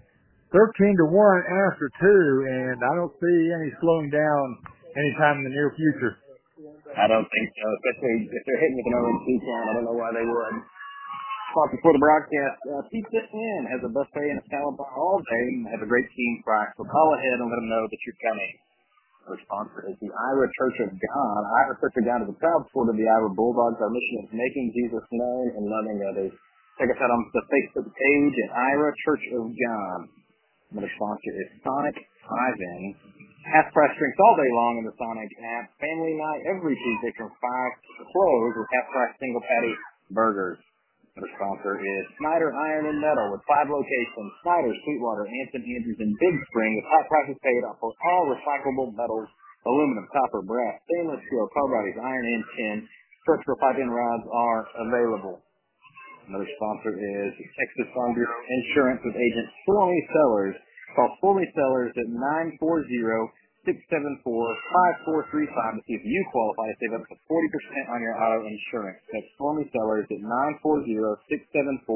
after 2, and I don't see any slowing down anytime in the near future. I don't think so, especially if they're hitting with an 0-2 count. I don't know why they would. Talk before the broadcast. Pizza Inn has a buffet and a salad bar all day and have a great team price. So call ahead and let them know that you're coming. Our sponsor is the Ira Church of God. Ira Church of God is a proud supporter of the Ira Bulldogs. Our mission is making Jesus known and loving others. Check us out on the Facebook page at Ira Church of God. Another sponsor is Sonic 5-In. Half-price drinks all day long in the Sonic app. Family night every Tuesday from 5 to close with half-price single patty burgers. Another sponsor is Snyder Iron and Metal with 5 locations. Snyder, Sweetwater, Anson, Andrews, and Big Spring with hot prices paid for all recyclable metals, aluminum, copper, brass, stainless steel, carbide, iron, and tin. Structural pipe and rods are available. Another sponsor is Texas Farm Bureau Insurance with agent Stormy Sellers. Call Stormy Sellers at 940-674-5435 to see if you qualify to save up to 40% on your auto insurance. That's Stormy Sellers at 940-674-5435.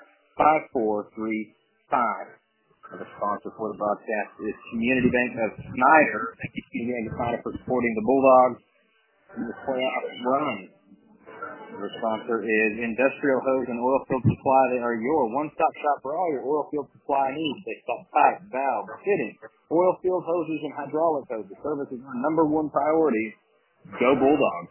Another sponsor for the broadcast is Community Bank of Snyder. Thank you, Community Bank of Snyder, for supporting the Bulldogs in the playoff run. The sponsor is Industrial Hose and Oilfield Supply. They are your one-stop shop for all your oilfield supply needs. They stock pipe, valve, fitting, oilfield hoses, and hydraulic hoses. Service is our number one priority. Go Bulldogs.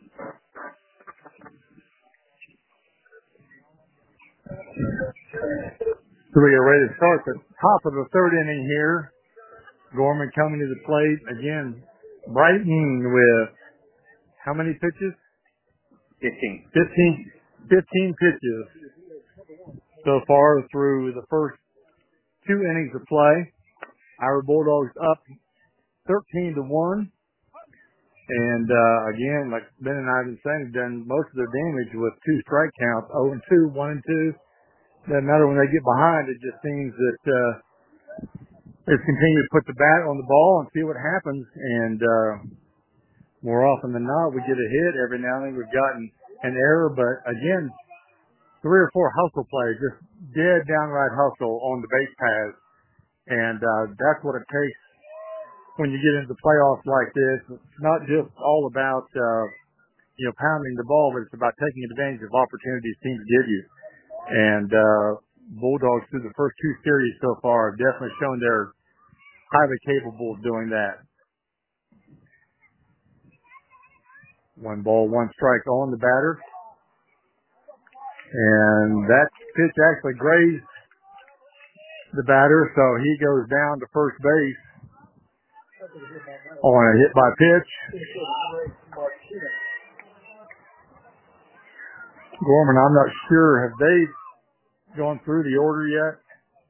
So we are ready to start the top of the third inning here. Gorman coming to the plate. Again, Brighton with how many pitches? 15 pitches so far through the first 2 innings of play. Our Bulldogs up 13-1. And again, like Ben and I have been saying, done most of their damage with 2 strike counts, 0-2, 1-2. Doesn't matter when they get behind. It just seems that they continue to put the bat on the ball and see what happens. And more often than not, we get a hit. Every now and then we've gotten an error, but again, 3 or 4 hustle plays, just dead downright hustle on the base paths. And that's what it takes when you get into the playoffs like this. It's not just all about pounding the ball, but it's about taking advantage of opportunities teams give you. And Bulldogs through the first 2 series so far have definitely shown they're highly capable of doing that. 1 ball, 1 strike on the batter. And that pitch actually grazed the batter, so he goes down to first base on a hit by pitch. Gorman, I'm not sure. Have they gone through the order yet?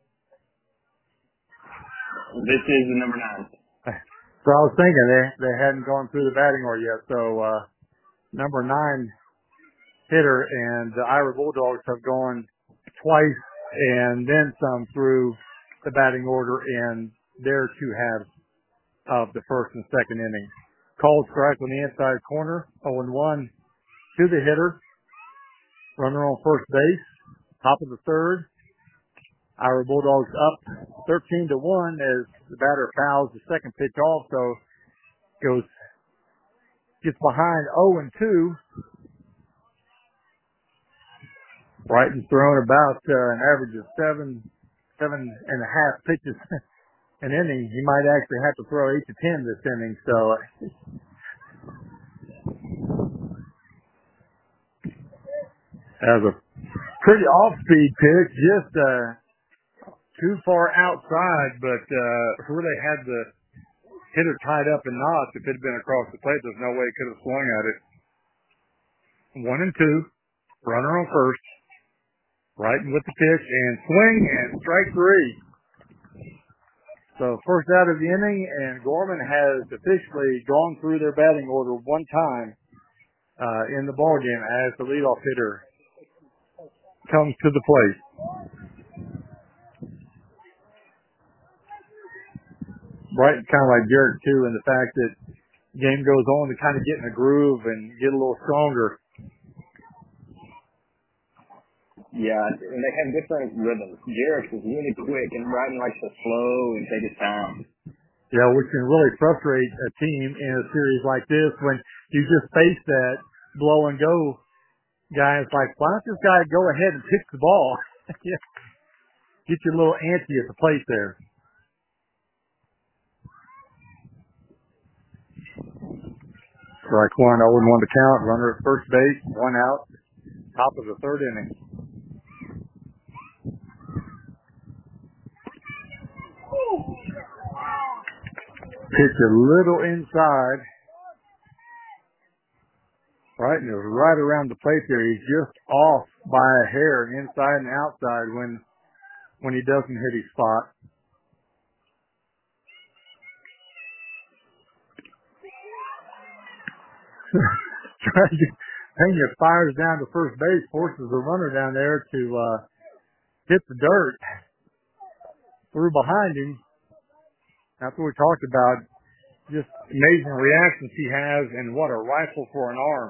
This is the number 9. So I was thinking they hadn't gone through the batting order yet, so number 9 hitter and the Ira Bulldogs have gone twice and then some through the batting order in their 2 halves of the first and second innings. Called strike on the inside corner, 0-1 to the hitter. Runner on first base, top of the third. Ira Bulldogs up 13-1 as the batter fouls the second pitch off, so gets behind 0-2. Brighton's thrown about an average of 7.5 pitches an inning. He might actually have to throw 8 to 10 this inning. So that was a pretty off-speed pitch, just too far outside, but really had the hitter tied up in knots. If it had been across the plate, there's no way he could have swung at it. 1-2, runner on first. Brighton with the pitch and swing and strike 3. So first out of the inning, and Gorman has officially gone through their batting order 1 time in the ballgame as the leadoff hitter comes to the plate. Brighton kind of like Jarrett too, in the fact that the game goes on to kind of get in a groove and get a little stronger. Yeah, and they have different rhythms. Jarrett is really quick, and Brighton likes to slow and take his time. Yeah, which can really frustrate a team in a series like this when you just face that blow and go guy. It's like, why don't this guy go ahead and pitch the ball? Get your little ante at the plate there. Strike 1, 0-1 to count. Runner at first base, 1 out. Top of the third inning. Pitch a little inside. Right, and it was right around the plate there. He's just off by a hair, inside and outside, when he doesn't hit his spot. Pena fires down to first base, forces the runner down there to hit the dirt. Through behind him. That's what we talked about. Just amazing reactions he has, and what a rifle for an arm.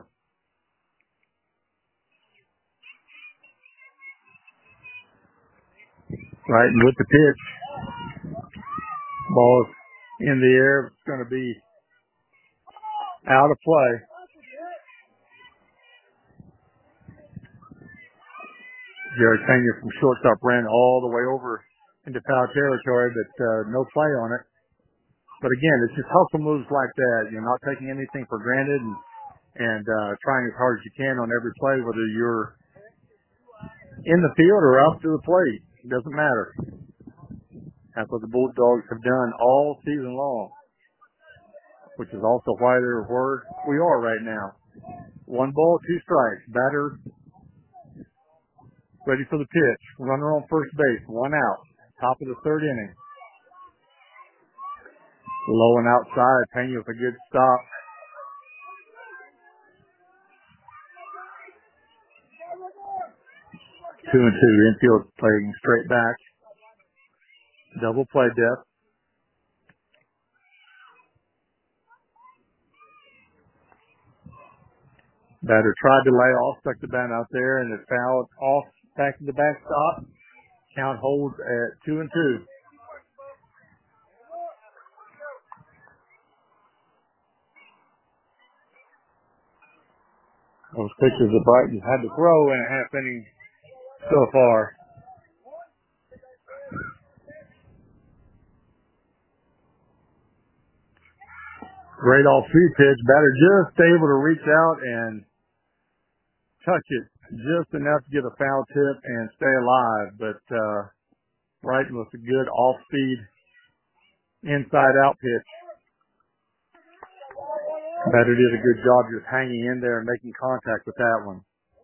Right, and with the pitch, ball is in the air. It's going to be out of play. Jared Pena from shortstop ran all the way over into foul territory, but no play on it. But again, it's just hustle moves like that. You're not taking anything for granted and trying as hard as you can on every play, whether you're in the field or up to the plate. It doesn't matter. That's what the Bulldogs have done all season long, which is also why they're where we are right now. 1 ball, 2 strikes. Batter ready for the pitch. Runner on first base. 1 out. Top of the 3rd inning. Low and outside. Pena with a good stop. 2-2. Infield playing straight back. Double play depth. Batter tried to lay off, stuck the bat out there, and it fouled off back to the backstop. Count holds at 2-2. Those pitchers that Brighton had to throw in a half inning so far. Great off-speed pitch. Batter just able to reach out and touch it just enough to get a foul tip and stay alive. But Brighton with a good off-speed inside-out pitch. Batter did a good job just hanging in there and making contact with that one.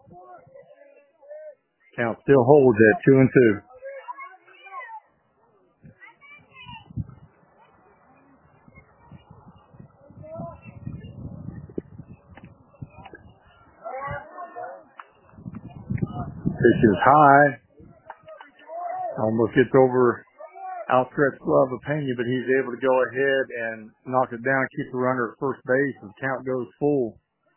Count still holds at 2-2. Pitch is high. Almost gets over outstretched glove of Pena, but he's able to go ahead and knock it down, keep the runner at first base, and count goes full.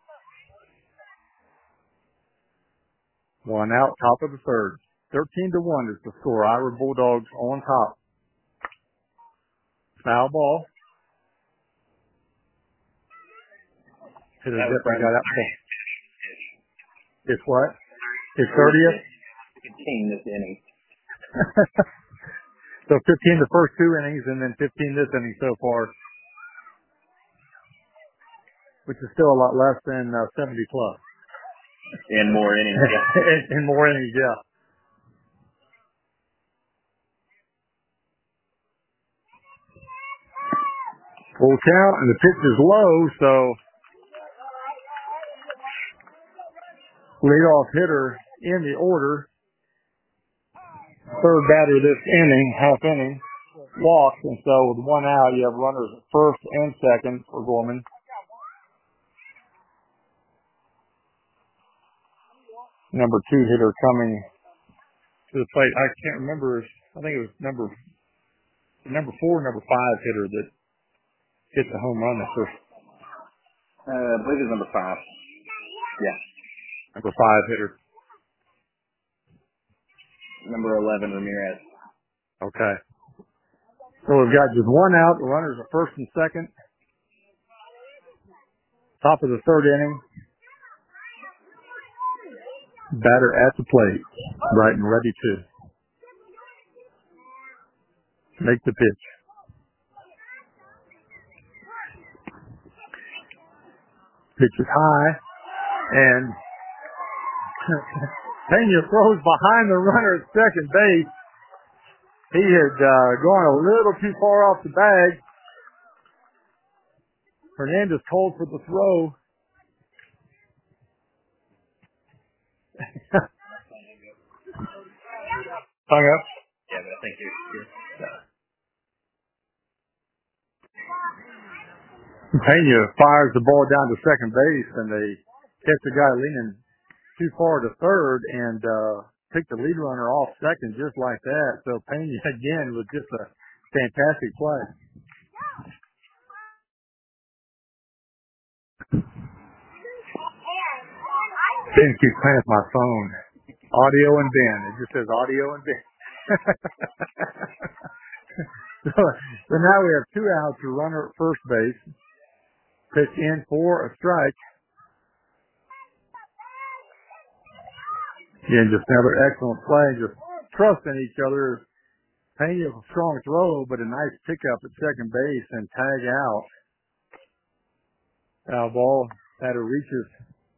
1 out, top of the 3rd. 13-1 is the score. Ira Bulldogs on top. Foul ball. Hitter definitely got out ball. It's what? It's 30th? 15 this inning. So 15 the first 2 innings, and then 15 this inning so far, which is still a lot less than 70 plus. And more innings, yeah. and more innings, yeah. Full count, and the pitch is low, so leadoff hitter in the order. 3rd batter this inning, half inning, walks, and so with 1 out, you have runners at first and second for Gorman. Number 2 hitter coming to the plate. I can't remember. I think it was number 4, number 5 hitter that hit the home run at first. I believe it's number 5. Yeah. Number 5 hitter. Number 11, Ramirez. Okay. So we've got just 1 out. The runners are first and second. Top of the 3rd inning. Batter at the plate. Brighton ready to make the pitch. Pitch is high. And Pena throws behind the runner at second base. He had gone a little too far off the bag. Hernandez called for the throw. Hung up? Yeah, but I think you're good. Pena fires the ball down to second base, and they catch the guy leaning too far to third and pick the lead runner off second just like that. So Pena, again, was just a fantastic play. Ben keeps playing with my phone. Audio and Ben. It just says audio and Ben. so now we have 2 outs, a runner at first base. Pitch in for a strike. Again, just another excellent play. Just trusting each other. Pena a strong throw, but a nice pickup at second base and tag out. Foul ball. Batter reaches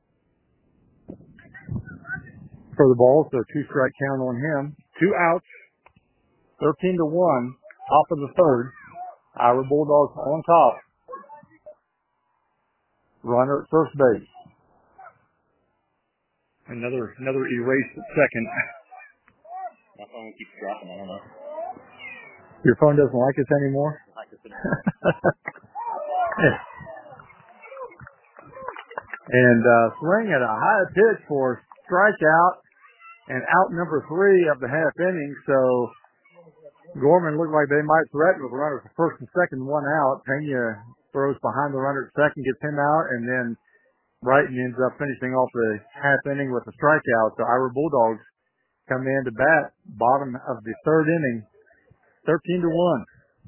for the ball, so 2-strike count on him. 2 outs, 13-1, top of the third. Iowa Bulldogs on top. Runner at first base. Another erase at second. My phone keeps dropping. I don't know. Your phone doesn't like us anymore? And swing at a high pitch for strikeout and out number 3 of the half inning. So Gorman looked like they might threaten with runners at first and second, 1 out. Pena throws behind the runner at second, gets him out, and then Brighton ends up finishing off the half inning with a strikeout. The Iowa Bulldogs come in to bat bottom of the third inning, 13-1.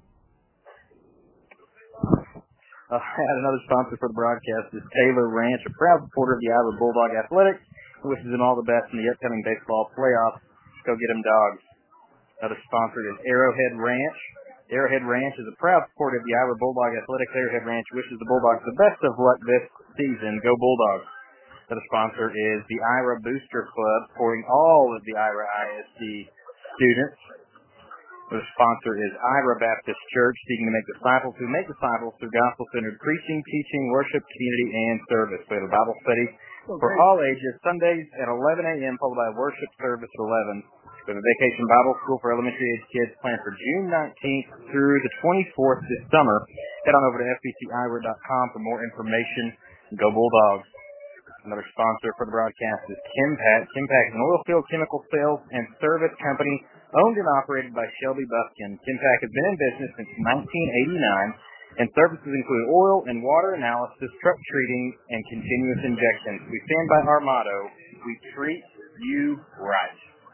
Had another sponsor for the broadcast is Taylor Ranch, a proud supporter of the Iowa Bulldog Athletics, who wishes them all the best in the upcoming baseball playoffs. Go get them, dogs. Another sponsor is Arrowhead Ranch. Arrowhead Ranch is a proud supporter of the Iowa Bulldog Athletics. Arrowhead Ranch wishes the Bulldogs the best of luck this season. Go Bulldogs. Another sponsor is the Ira Booster Club, supporting all of the Ira ISD students. The sponsor is Ira Baptist Church, seeking to make disciples who make disciples through gospel-centered preaching, teaching, worship, community, and service. We have a Bible study for all ages, Sundays at 11 a.m., followed by a worship service at 11. We have a vacation Bible school for elementary-age kids planned for June 19th through the 24th this summer. Head on over to fbcira.com for more information. Go Bulldogs. Another sponsor for the broadcast is Kimpac. Kimpac is an oil field chemical sales and service company owned and operated by Shelby Bufkin. Kimpac has been in business since 1989, and services include oil and water analysis, truck treating, and continuous injections. We stand by our motto, we treat you right.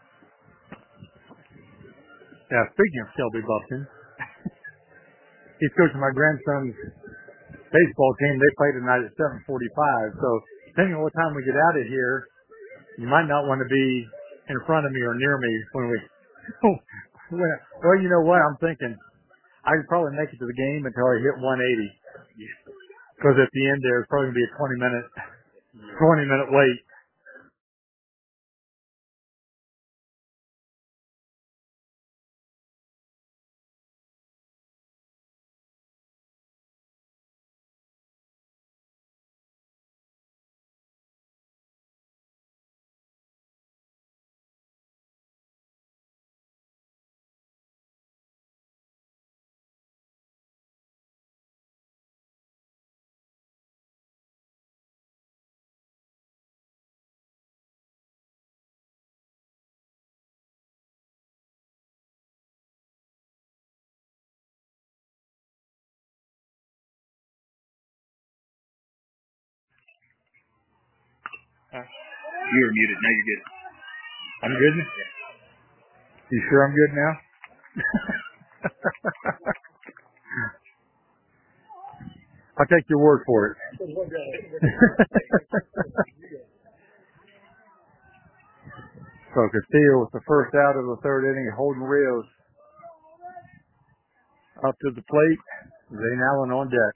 Yeah, speaking of Shelby Bufkin, he's coaching my grandson's baseball team. They play tonight at 7:45, so depending on what time we get out of here, you might not want to be in front of me or near me when we. Well, you know what? I'm thinking I could probably make it to the game until I hit 180. Because at the end there's probably going to be a 20-minute wait. You were muted. Now you're good. I'm good? You sure I'm good now? I'll take your word for it. So Castillo with the first out of the third inning, Holden Rios up to the plate. Zane Allen on deck.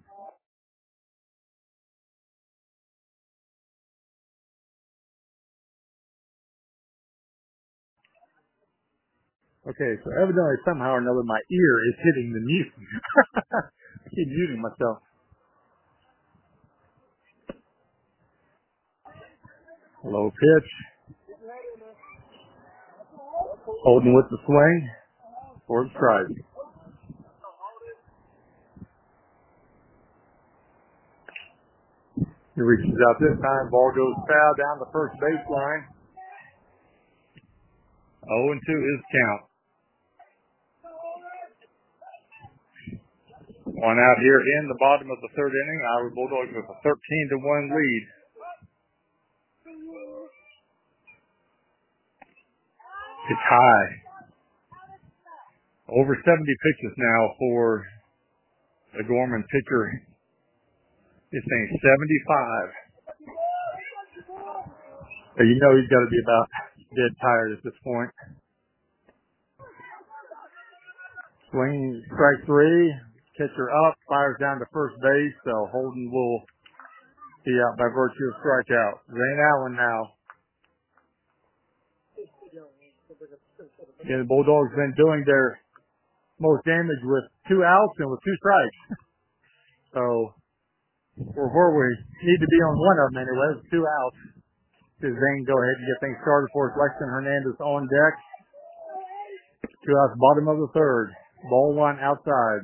Okay, so evidently somehow or another my ear is hitting the mute. I keep muting myself. Low pitch. Holden with the swing. For the strike. He reaches out this time. Ball goes foul down the first baseline. 0-2 is count. One out here in the bottom of the third inning. Iowa Bulldogs with a 13-1 lead. It's high. Over 70 pitches now for the Gorman pitcher. This thing's 75. So you know he's got to be about dead tired at this point. Swing, strike three. Catcher up, fires down to first base. So Holden will be out by virtue of strikeout. Zane Allen now. Yeah, the Bulldogs been doing their most damage with 2 outs and with 2 strikes. So we're where we need to be on one of them anyway, with 2 outs. Does Zane go ahead and get things started for us? Lexington Hernandez on deck. 2 outs, bottom of the third. Ball 1 outside.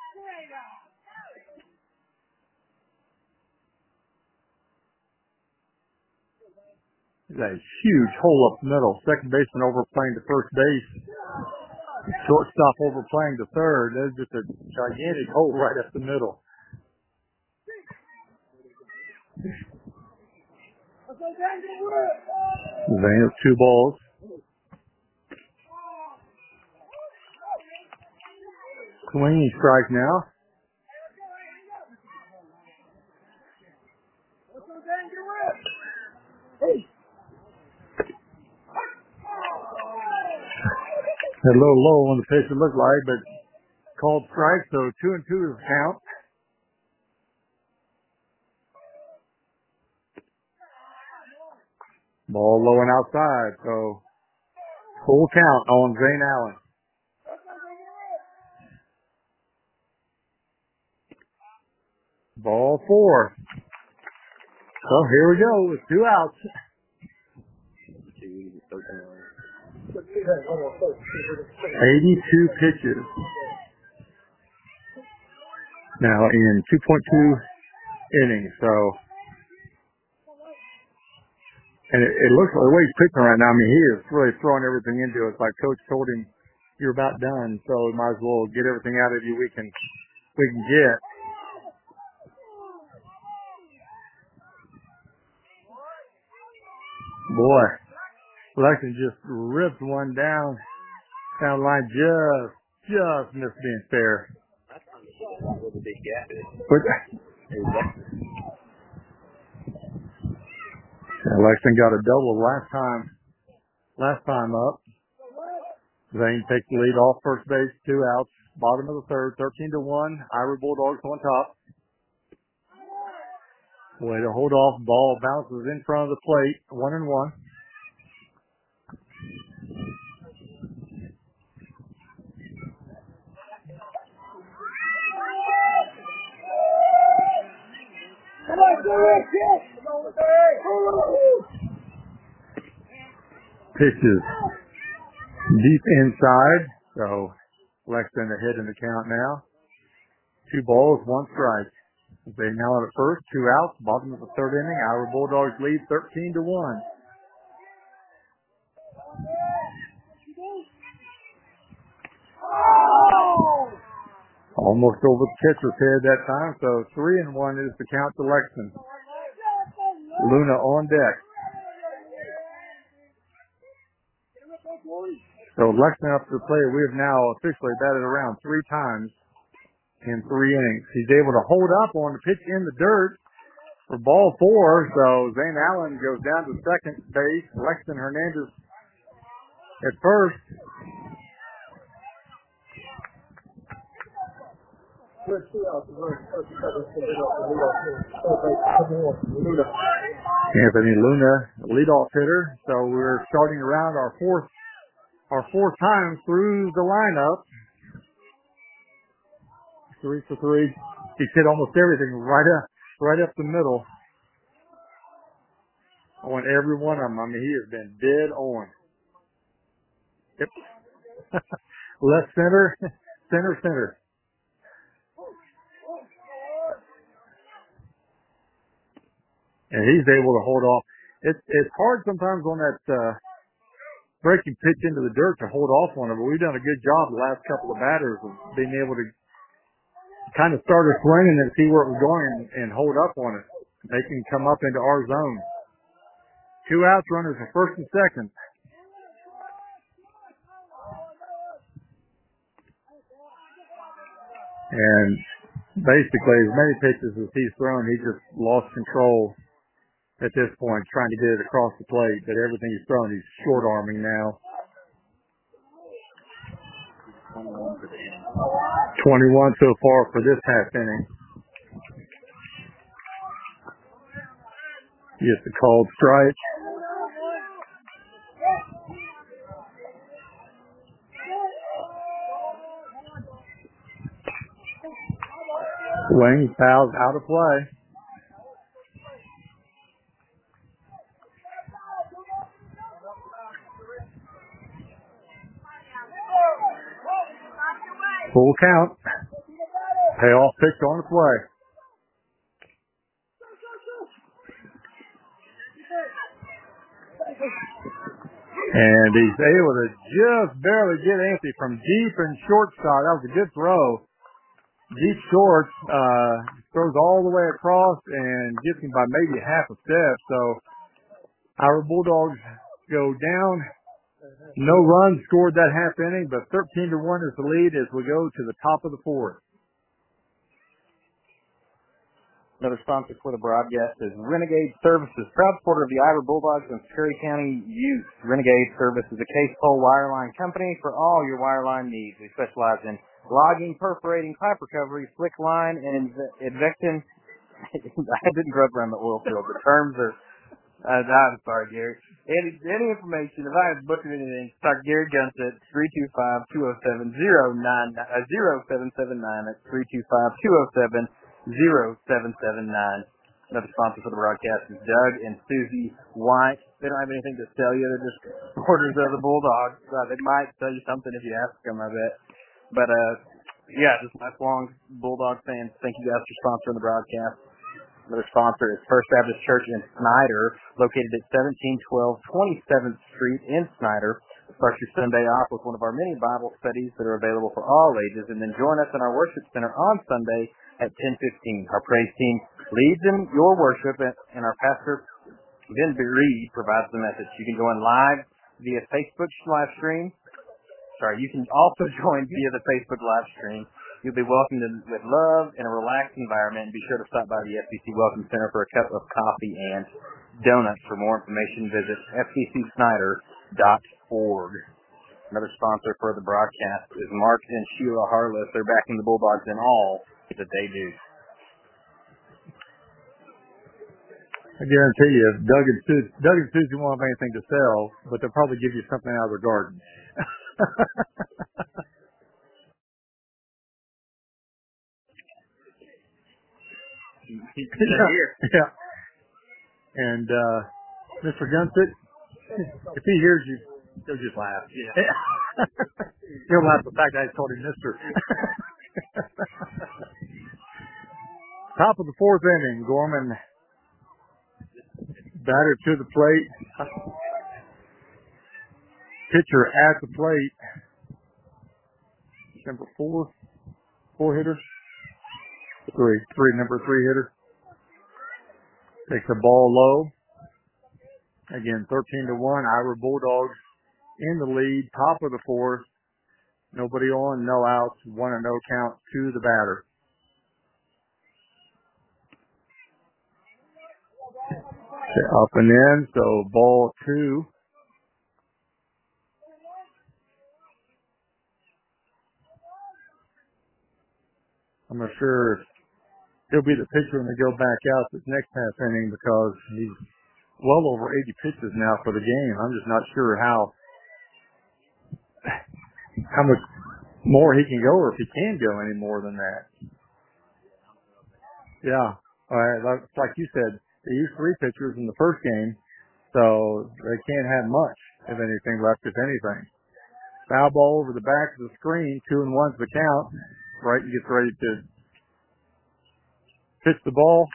There's a huge hole up the middle. Second baseman overplaying to first base. Shortstop overplaying to third. There's just a gigantic hole right up the middle. Zane has 2 balls. Swinging strike now. A little low on the pitch it looked like, but called strike, so 2-2 is the count. Ball low and outside, so full count on Zane Allen. Ball 4. So here we go with 2 outs. 82 pitches. Now in 2.2 innings, so. And it looks like the way he's pitching right now, I mean, he is really throwing everything into it. Like Coach told him, you're about done, so we might as well get everything out of you we can get. Boy, Lexington just ripped one down. Down line just missed being fair. With a big gap. Lexington got a double last time up. Zane takes the lead off first base, 2 outs, bottom of the third, 13-1. Iowa Bulldogs on top. Way to hold off. Ball bounces in front of the plate, 1-1. Pitches deep inside, so Lexington ahead in the count now. 2 balls, 1 strike. They now at first, 2 outs, bottom of the third inning. Iowa Bulldogs lead 13-1. Almost over the catcher's head that time, so 3-1 is the count to Lexington. Luna on deck. So Lexington up to the plate. We have now officially batted around 3 times in 3 innings. He's able to hold up on the pitch in the dirt for ball 4. So Zane Allen goes down to second base. Lexington Hernandez at first. Anthony Luna, leadoff hitter. So we're starting around our fourth time through the lineup. 3 for 3. He's hit almost everything right up the middle. on every one of them. I mean, he has been dead on. Yep. Left center, center. And he's able to hold off. It's hard sometimes on that breaking pitch into the dirt to hold off on it, but we've done a good job the last couple of batters of being able to kind of start a swing and then see where it was going and hold up on it. They can come up into our zone. 2 outs, runners at first and second. And basically, as many pitches as he's thrown, he just lost control at this point, trying to get it across the plate. But everything he's thrown, he's short-arming now. 21 so far for this half inning. Gets a called strike. Swing, fouls, out of play. Full count. Payoff pitch on its way. And he's able to just barely get Anthony from deep and short side. That was a good throw. Deep short, throws all the way across and gets him by maybe half a step. So our Bulldogs go down. No runs scored that half inning, but 13-1 is the lead as we go to the top of the fourth. Another sponsor for the broadcast is Renegade Services, proud supporter of the Iowa Bulldogs and Scurry County Youth. Renegade Service is a case pole wireline company for all your wireline needs. We specialize in logging, perforating, pipe recovery, slick line, and advecting. I didn't grow up around the oil field. The terms are, I'm sorry, Gary. Any information, if I have butchered anything, talk Gary Gunsett, 325-207-0779. That's 325-207-0779. Another sponsor for the broadcast is Doug and Susie White. They don't have anything to sell you. They're just supporters of the Bulldogs. They might tell you something if you ask them, I bet. But, yeah, just lifelong Bulldog fans. Thank you guys for sponsoring the broadcast. Another sponsor is First Baptist Church in Snyder, located at 1712 27th Street in Snyder. Start your Sunday off with one of our many Bible studies that are available for all ages, and then join us in our worship center on Sunday at 10:15. Our praise team leads in your worship, and our pastor, Ben Reed, provides the message. You can join live via Facebook live stream. You can also join via the Facebook live stream. You'll be welcomed with love in a relaxed environment, and be sure to stop by the FBC Welcome Center for a cup of coffee and donuts. For more information, visit fbcsnyder.org. Another sponsor for the broadcast is Mark and Sheila Harless. They're backing the Bulldogs in all that they do. I guarantee you, if Doug and Susie won't have anything to sell, but they'll probably give you something out of their garden. Yeah. And Mr. Gunsett, if he hears you, he'll just laugh. Yeah. He'll laugh at the fact that I told him Mr. Top of the fourth inning, Gorman. Batter to the plate. Pitcher at the plate. Number four hitter. Number three hitter. Takes the ball low. Again, 13-1. Iowa Bulldogs in the lead. Top of the fourth. Nobody on, no outs. 1-0 count to the batter. Up and in, so ball two. I'm not sure if he'll be the pitcher when they go back out this next half inning, because he's well over 80 pitches now for the game. I'm just not sure how much more he can go, or if he can go any more than that. Yeah, like you said, they used three pitchers in the first game, So they can't have much, if anything, left, if anything. Foul ball over the back of the screen, 2-1's the count. Brighton gets ready to pitch the ball.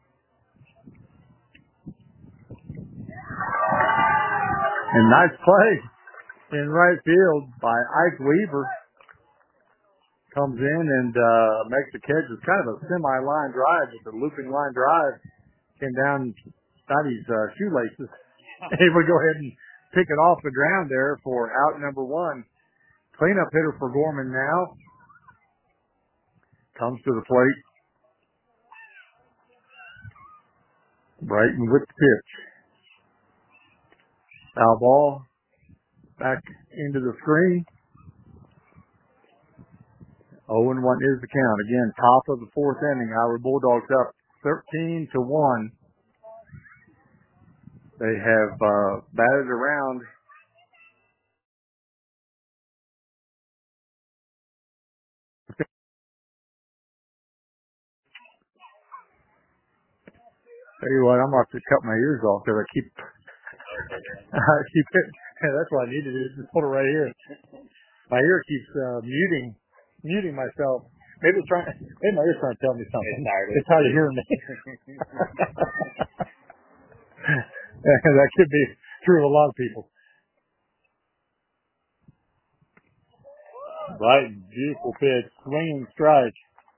And nice play in right field by Ike Weaver. Comes in and makes the catch. It's kind of a semi-line drive. It's a looping line drive. Came down inside his shoelaces. He would go ahead and pick it off the ground there for out number 1. Cleanup hitter for Gorman now. Comes to the plate. Brighton with the pitch. Foul ball. Back into the screen. 0-1 is the count. Again, top of the 4th inning. Our Bulldogs up 13-1. They have batted around. Tell you what, I'm going to have to cut my ears off because I keep it. That's what I need to do. Just put it right here. My ear keeps muting myself. Maybe my ear's trying to tell me something. It's tired of hearing me. That could be true of a lot of people. Right, beautiful pitch, swinging strike.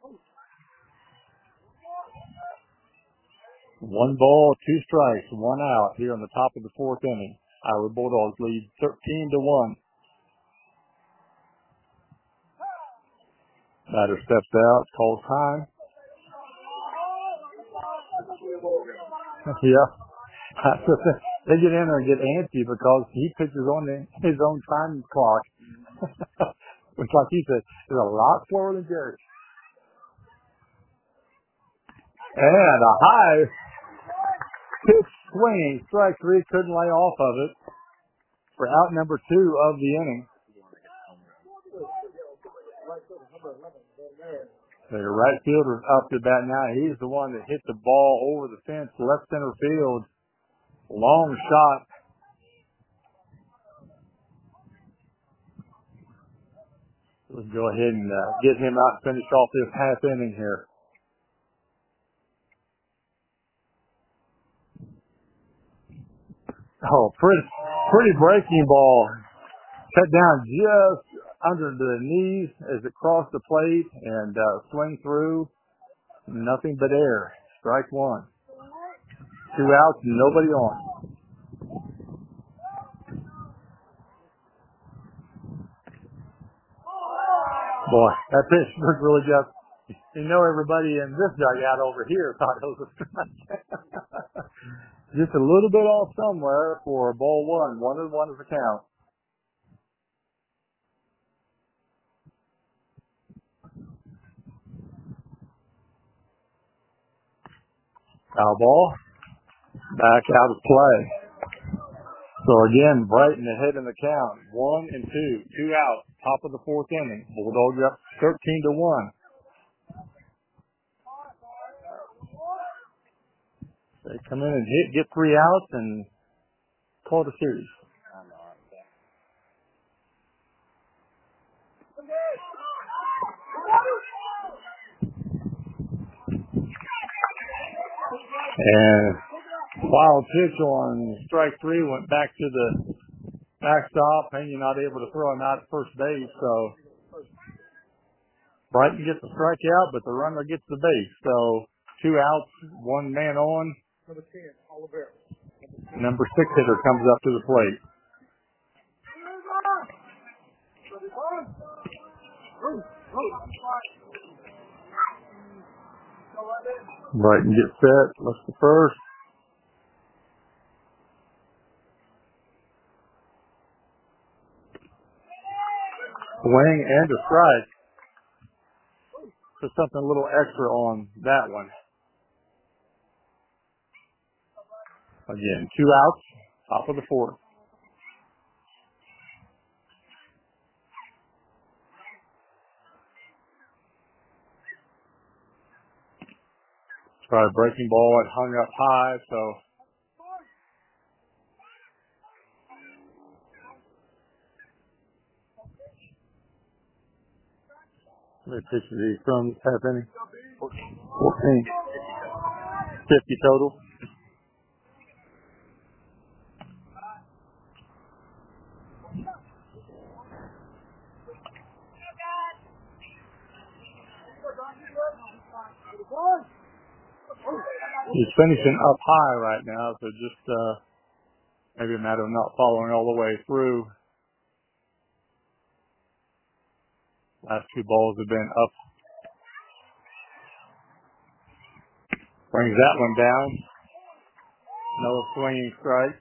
1 ball, 2 strikes, 1 out here on the top of the 4th inning. Our Bulldogs lead 13-1. Batter steps out, calls time. Yeah. They get in there and get antsy because he pitches on his own time clock. Which, like he said, is a lot slower than Jerry. And a high pitch swing. Strike 3, couldn't lay off of it for out number 2 of the inning. The right fielder's up to bat now. He's the one that hit the ball over the fence, left center field. Long shot. Let's go ahead and get him out and finish off this half inning here. Oh, pretty breaking ball. Cut down just under the knees as it crossed the plate and swing through. Nothing but air. Strike 1. 2 outs, nobody on. Boy, that pitch was really just, everybody in this dugout over here thought it was a strike. Just a little bit off somewhere for ball 1. 1-1 is the count. Foul ball. Back out of play. So again, Brighton ahead in the count. 1 and 2. 2 out. Top of the 4th inning. Bulldogs up 13-1. They come in and get 3 outs and call the series. And wild pitch on strike 3 went back to the backstop. Pena not able to throw him out at first base. So Brighton gets the strikeout, but the runner gets the base. So 2 outs, 1 man on. Number 6 hitter comes up to the plate. Brighton gets set. Looks the first. Swing and a strike. So something a little extra on that one. Again, 2 outs, top of the 4th. Tried a breaking ball. It hung up high, so many pitches did he throw this half inning? 14. 50 total. He's finishing up high right now, so just maybe a matter of not following all the way through. Last two balls have been up. Brings that one down. Another swinging strike.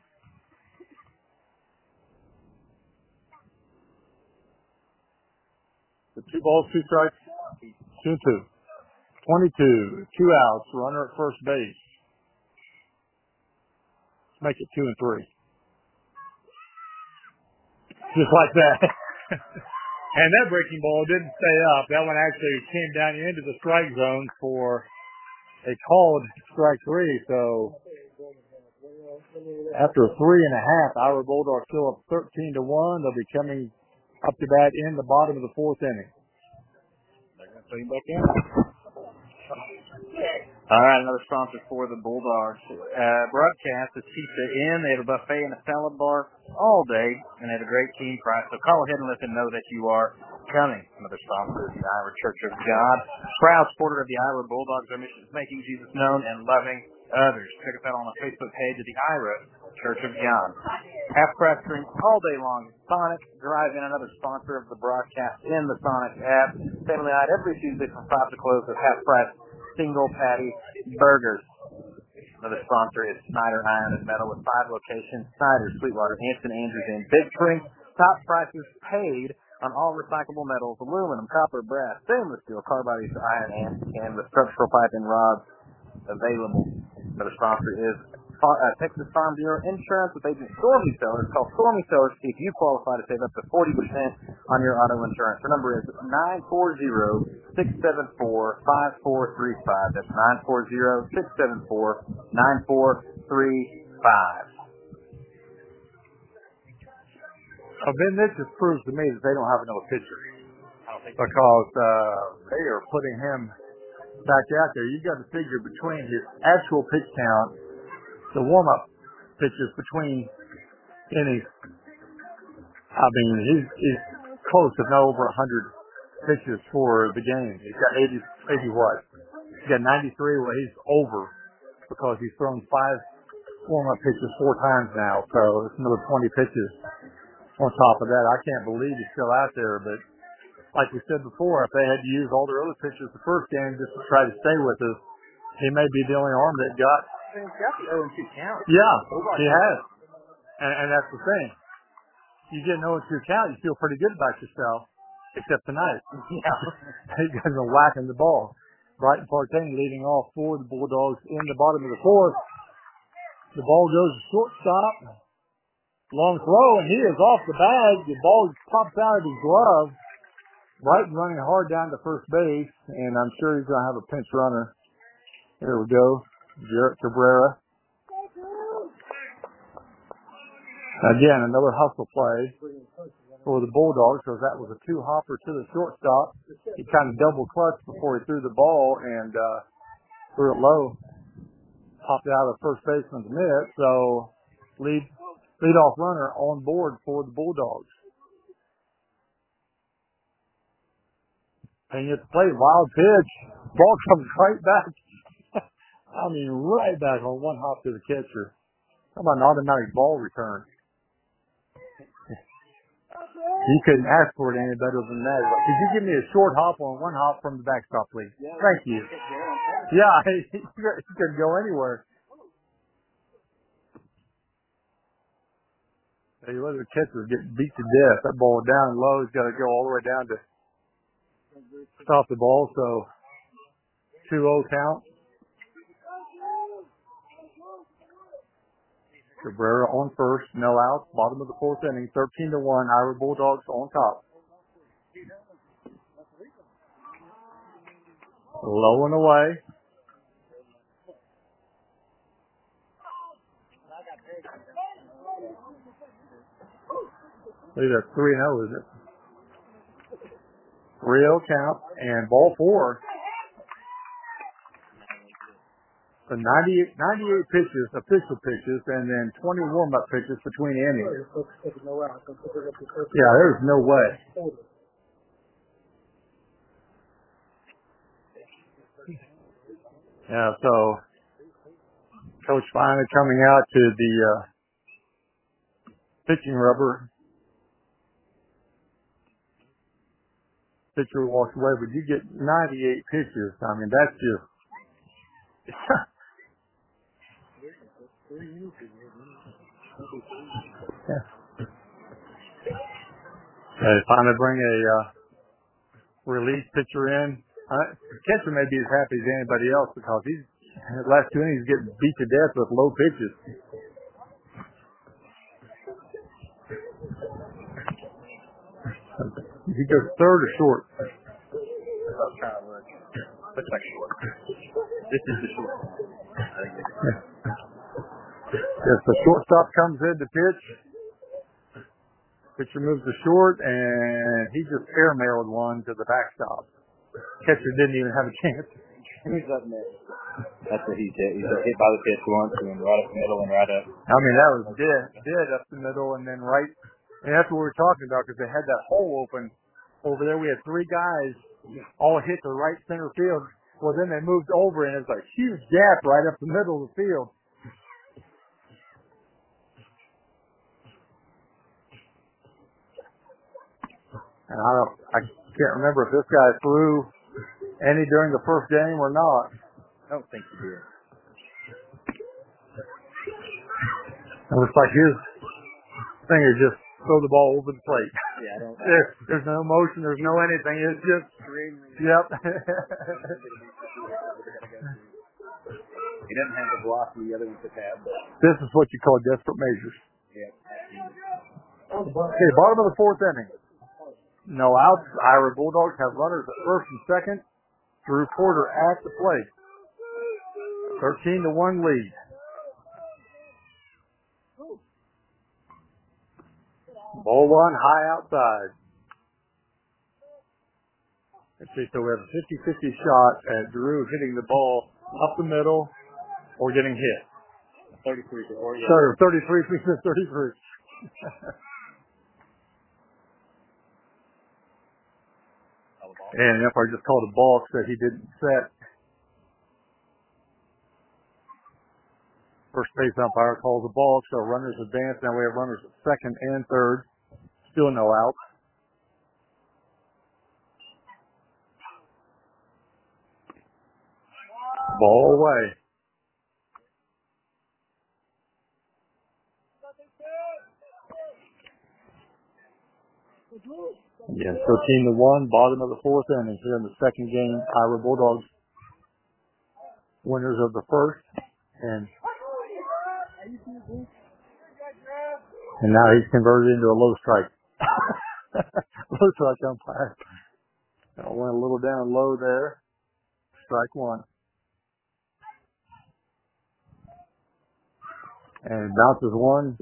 The 2 balls, 2 strikes, 2-2. 22, 2 outs, runner at first base. Let's make it 2 and 3. Just like that. And that breaking ball didn't stay up. That one actually came down into the strike zone for a called strike 3. So after 3.5, our Bulldogs still up 13-1. They'll be coming up to bat in the bottom of the 4th inning. They're going to put him back in. All right, another sponsor for the Bulldogs. Broadcast is Pizza Inn. They have a buffet and a salad bar all day, and they have a great team price. So call ahead and let them know that you are coming. Another sponsor is the Iowa Church of God. Proud supporter of the Iowa Bulldogs. Our mission is making Jesus known and loving others. Check us out on the Facebook page of the Iowa Church of God. Half-price drinks all day long. Sonic Drive-In, another sponsor of the broadcast in the Sonic app. Family night every Tuesday from 5 to close with half-price single patty burgers. Another sponsor is Snyder Iron and Metal with 5 locations. Snyder, Sweetwater, Anson, Andrews, and Big Tree. Top prices paid on all recyclable metals, aluminum, copper, brass, stainless steel, carbide, iron, and canvas, structural pipe, and rods available. Another sponsor is Texas Farm Bureau Insurance with agent Stormy Sellers. Call Stormy Sellers to see if you qualify to save up to 40% on your auto insurance. Her number is 940-674-5435. That's 940-674-9435. Ben, this just proves to me that they don't have another pitcher. Because they are putting him back out there. You've got to figure between his actual pitch count, the warm-up pitches between innings. I mean, he's close to no over 100 pitches for the game. He's got 80 what? He's got 93. Well, he's over because he's thrown 5 warm-up pitches 4 times now. So it's another 20 pitches on top of that. I can't believe he's still out there. But like we said before, if they had to use all their other pitches the first game just to try to stay with us, he may be the only arm that got. He's got the 0-2 count. Yeah, he has. And that's the thing. You get an 0-2 count, you feel pretty good about yourself, except tonight. Yeah. You guys are whacking the ball. Brighton Partain leading off for the Bulldogs in the bottom of the 4th. The ball goes to shortstop. Long throw, and he is off the bag. The ball pops out of his glove. Brighton running hard down to first base, and I'm sure he's going to have a pinch runner. There we go. Jarrett Cabrera. Again, another hustle play for the Bulldogs, because that was a 2-hopper to the shortstop. He kind of double clutched before he threw the ball and threw it low. Popped out of first baseman's mitt, so leadoff runner on board for the Bulldogs. And it's played wild pitch. Ball comes right back. I mean, right back on 1 hop to the catcher. How about an automatic ball return? You couldn't ask for it any better than that. Could you give me a short hop on 1 hop from the backstop, please? Thank you. Yeah, he couldn't go anywhere. Hey, look at the catcher getting beat to death. That ball down low. He's got to go all the way down to stop the ball. So 2-0 count. Cabrera on first, no outs, bottom of the 4th inning, 13-1, Iowa Bulldogs on top. Low and away. I believe that's 3-0, isn't it? 3-0 count, and ball 4. So 98 pitches, official pitches, and then 20 warm-up pitches between innings. Yeah, there's no way. Yeah, so Coach finally coming out to the pitching rubber. Pitcher walks away, but you get 98 pitches. I mean, that's just... yeah. They finally bring a relief pitcher in. Catcher may be as happy as anybody else because he's the last 2 innings getting beat to death with low pitches. He goes third or short. Looks like short. This is the short. Yes, the shortstop comes in to pitch. Pitcher moves to short, and he just airmailed one to the backstop. Catcher didn't even have a chance. He's up next. That's what he did. He got hit by the pitch once, and then right up the middle and right up. I mean, that was dead up the middle, and then right. And that's what we were talking about because they had that hole open over there. We had 3 guys all hit the right center field. Well, then they moved over, and it's a huge gap right up the middle of the field. And I can't remember if this guy threw any during the first game or not. I don't think he did. It looks like his thing is just throw the ball over the plate. Yeah, I don't. There's no motion. There's no anything. It's just, yep. He doesn't have the velocity the other ones have had. But This is what you call desperate measures. yeah. Okay, bottom of the 4th inning. No outs. Ira Bulldogs have runners at first and second. Drew Porter at the plate. 13-1 lead. Ball 1 high outside. Let's see, so we have a 50-50 shot at Drew hitting the ball up the middle or getting hit. 33 or yeah. 33, 33. And the umpire just called a balk that he didn't set. First base umpire calls a balk, so runners advance. Now we have runners at second and third. Still no outs. Ball away. Yes, 13-1, bottom of the 4th inning here in the second game. Ira Bulldogs winners of the first, and now he's converted into a low strike. Low strike umpire. Went a little down low there. Strike 1. And bounces 1.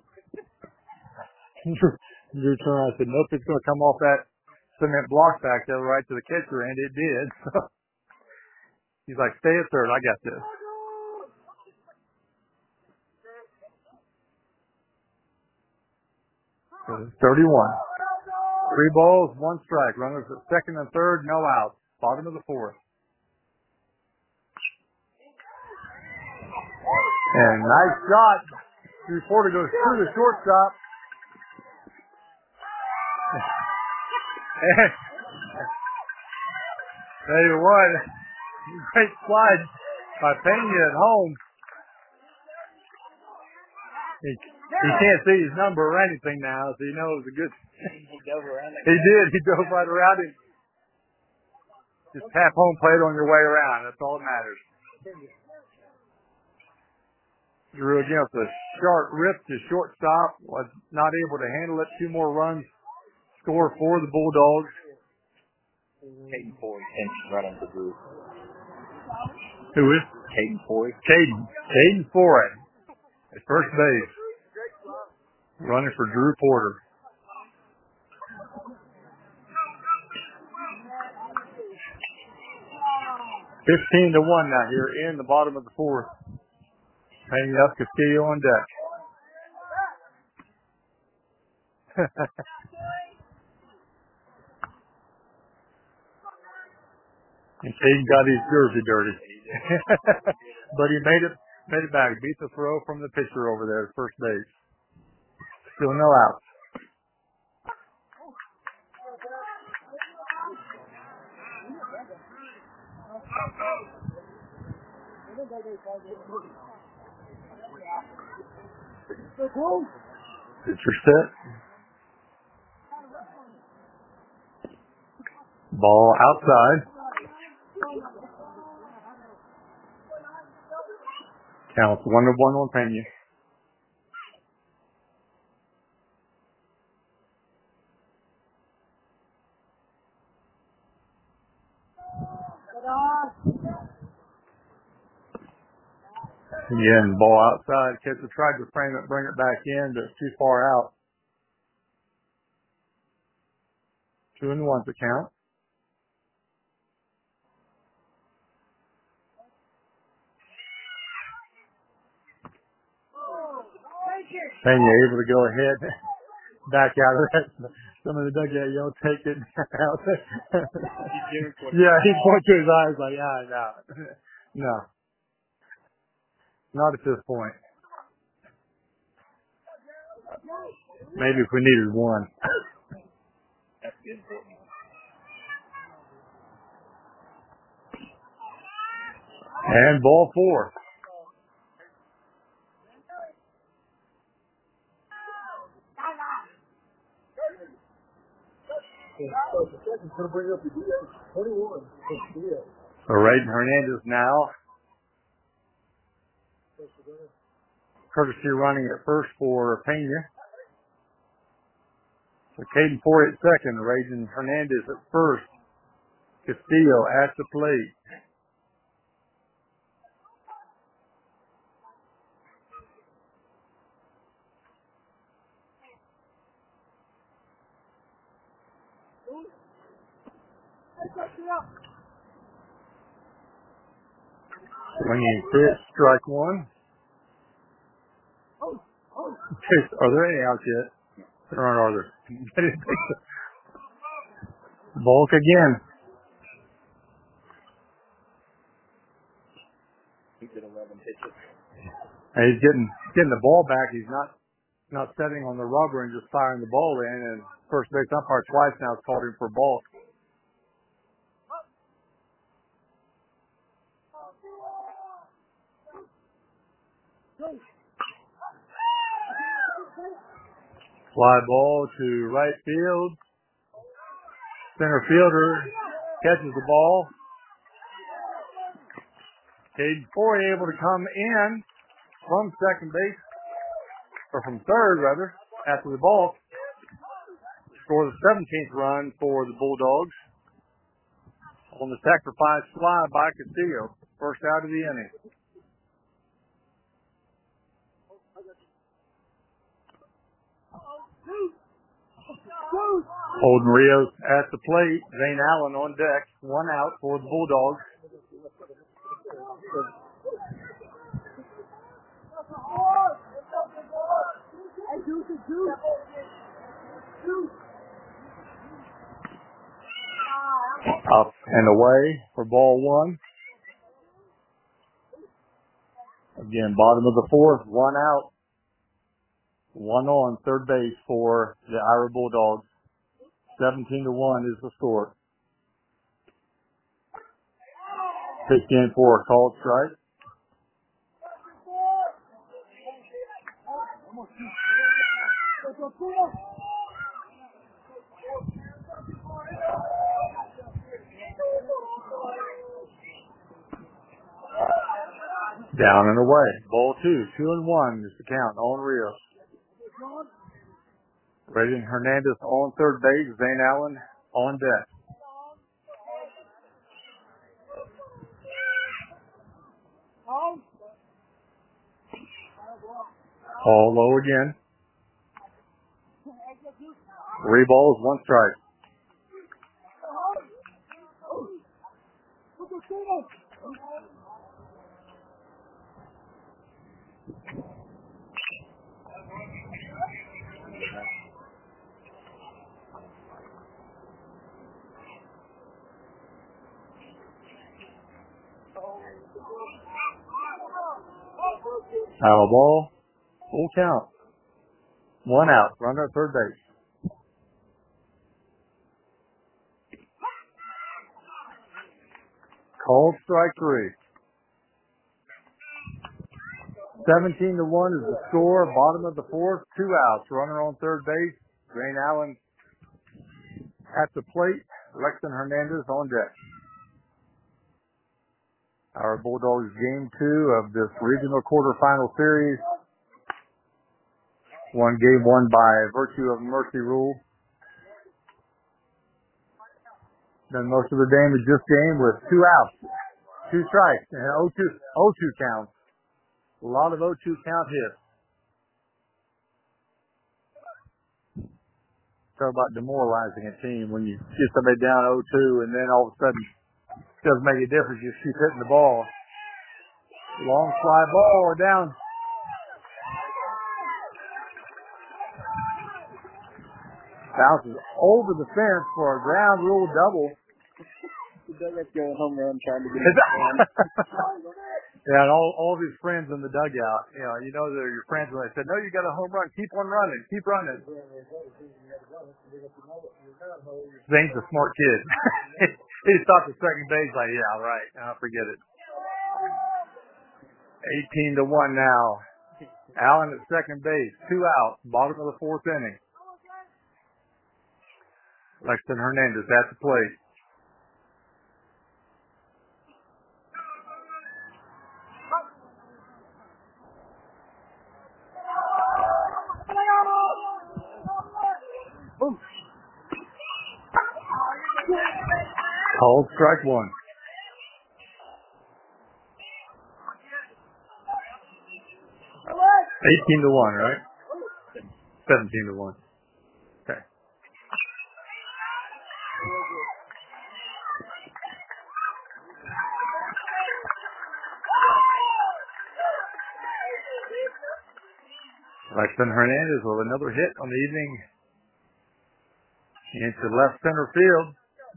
Drew Turner, I said, nope, it's going to come off that cement block back there right to the catcher, and it did. He's like, stay at third. I got this. So 31. 3 balls, 1 strike. Runners at second and third, no outs. Bottom of the 4th. And nice shot. Drew Porter goes through the shortstop. There you one. Great slide by Pena at home. He can't see his number or anything now, so you know it was a good. He dove around. He did. He dove right around him. Just tap home plate on your way around. That's all that matters. Drew again with a sharp rip to shortstop. Was not able to handle it. 2 more runs score for the Bulldogs. Caden Foy running for Drew. Who is? Caden Foy. Caden Foy at first base. Running for Drew Porter. 15-1 now here in the bottom of the fourth. Hanging up Castillo on deck. And Caden got his jersey dirty. But he made it back. Beat the throw from the pitcher over there at first base. Still no outs. Pitcher set. Ball outside. Counts 1-1 on Pena. Again, ball outside. Catcher tried to frame it, bring it back in, but it's too far out. 2-1's the count. Pena able to go ahead, back out of that. Some of the dugout yell, take it out. Yeah, he pointed to his eyes like, no. No. Not at this point. Maybe if we needed one. And ball 4. So Raiden Hernandez now. Courtesy running at first for Pena. So Caden Ford at second. Raiden Hernandez at first. Castillo at the plate. Swinging pitch, strike 1. Are there any outs yet? There aren't, are there? Volk again. He's getting the ball back. He's not setting on the rubber and just firing the ball in. And first base umpire twice now has called him for balk. Fly ball to right field. Center fielder catches the ball. Caden Ford able to come in from second base, or from third rather, after the ball. Score the 17th run for the Bulldogs on the sacrifice fly by Castillo. First out of the inning. Holden Rios at the plate. Zane Allen on deck. 1 out for the Bulldogs. Up and away for ball 1. Again, bottom of the fourth. 1 out. 1 on third base for the Ira Bulldogs. 17-1 is the score. Pitched in for a called strike. Down and away. Ball 2. 2-1 is the count on Rios. Raiden Hernandez on third base. Zane Allen on deck. All low again. 3 balls, 1 strike. Foul ball. Full count. 1 out. Runner at third base. Called strike 3. 17-1 is the score. Bottom of the fourth. 2 outs. Runner on third base. Grayne Allen at the plate. Lexton Hernandez on deck. Our Bulldogs game 2 of this regional quarterfinal series. One game won by virtue of mercy rule. Then most of the damage this game with 2 outs, 2 strikes, and 0-2 counts. A lot of 0-2 count hits. Talk about demoralizing a team when you get somebody down 0-2 and then all of a sudden it doesn't make a difference. You keep hitting the ball. Long fly ball down. Bounces over the fence for a ground rule double. Let's go home run trying to get it down. Yeah, and all of his friends in the dugout, you know they're your friends when they said, no, you got a home run. Keep on running. Keep running. Zane's a smart kid. He stopped at second base like, yeah, right. Forget it. 18-1 now. Allen at second base. 2 outs. Bottom of the fourth inning. Lexton Hernandez at the plate. Called strike 1. $18-1, right? 17-1. Okay. Lexton Hernandez with another hit on the evening into left center field.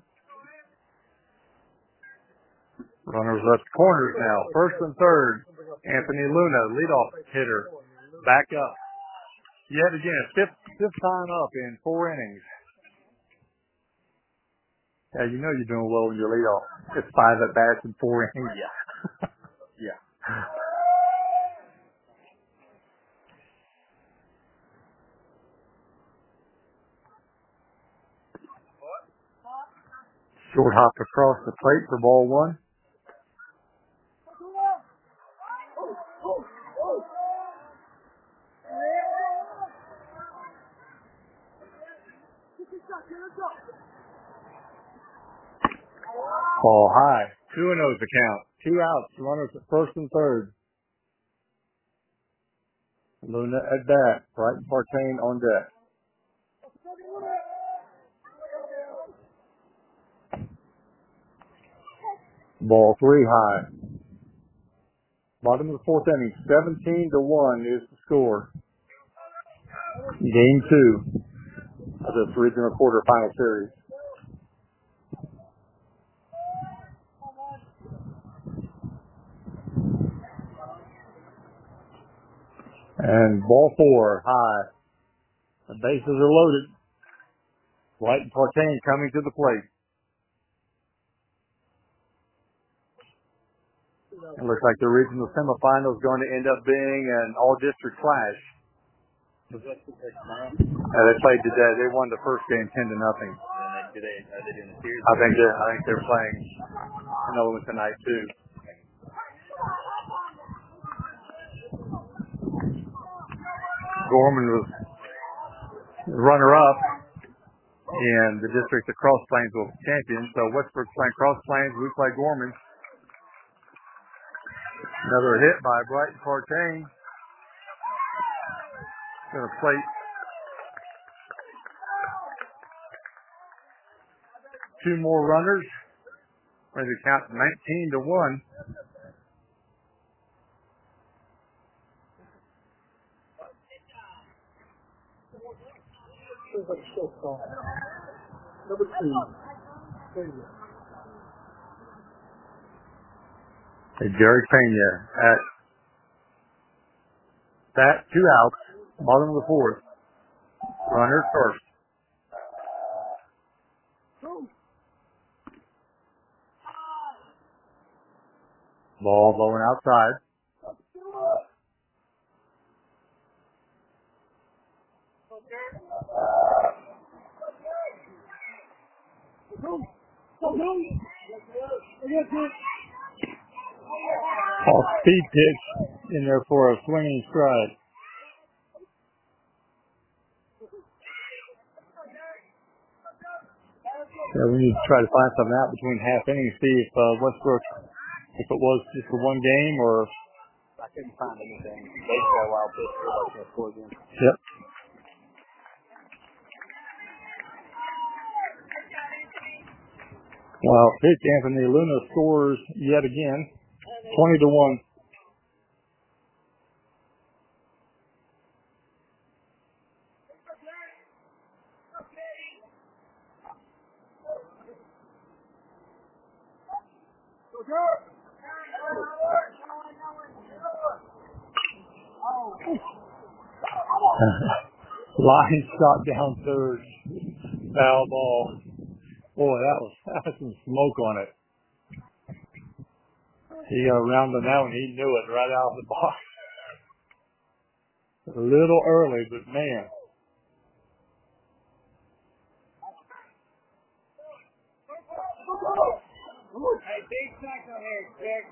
Runners left corners now. First and third. Anthony Luna, leadoff hitter, back up. Yet again, fifth time up in 4 innings. Yeah, you know you're doing well when you lead off. It's 5 at bats in 4 innings. Yeah. Yeah. Short hop across the plate for ball 1. Ball high. 2-0 the count. 2 outs. Runners at first and third. Luna at bat. Brighton Partain on deck. Ball 3 high. Bottom of the fourth inning. 17-1 is the score. Game 2 of this regional quarterfinal series. And ball 4 high. The bases are loaded. Brighton Partain coming to the plate. It looks like the regional semifinal is going to end up being an all-district clash. They played today. They won the first game 10-0. Are they doing the series? I think they're playing another one tonight too. Gorman was runner-up, and the district of Cross Plains was champion. So Westbrook's playing Cross Plains. We play Gorman. Another hit by Brighton Partain. Going to plate 2 more runners. Brings the count 19-1. Number 2. Jerry Pena at that, 2 outs, bottom of the 4th. Runner first. Ball blowing outside. Off speed pitch in there for a swinging strike. Yeah, we need to try to find something out between half innings, see if Westbrook, if it was just for one game or. I couldn't find anything. They got a wild pitch for score again. Yep. Well, pitch, Anthony Luna scores yet again, 20-1. Line shot down third. Foul ball. Boy, that was some smoke on it. He got around on that one. He knew it right out of the box. A little early, but man. Hey, big sack on here, Vic.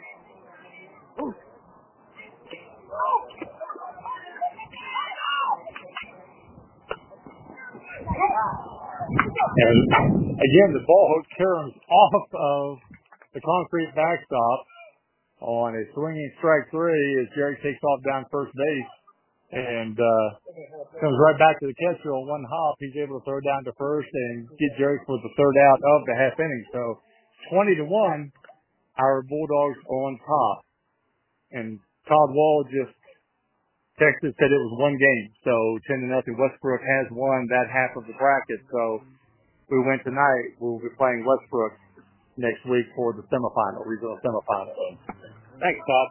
And again, the ball hook caroms off of the concrete backstop on a swinging strike 3 as Jerry takes off down first base and comes right back to the catcher on one hop. He's able to throw down to first and get Jerry for the 3rd out of the half inning. So 20-1, our Bulldogs on top. And Todd Wall just texted, said it was one game. So 10-0. Westbrook has won that half of the bracket. So we win tonight. We'll be playing Westbrook next week for the semifinal, regional semifinal. Thanks, Todd.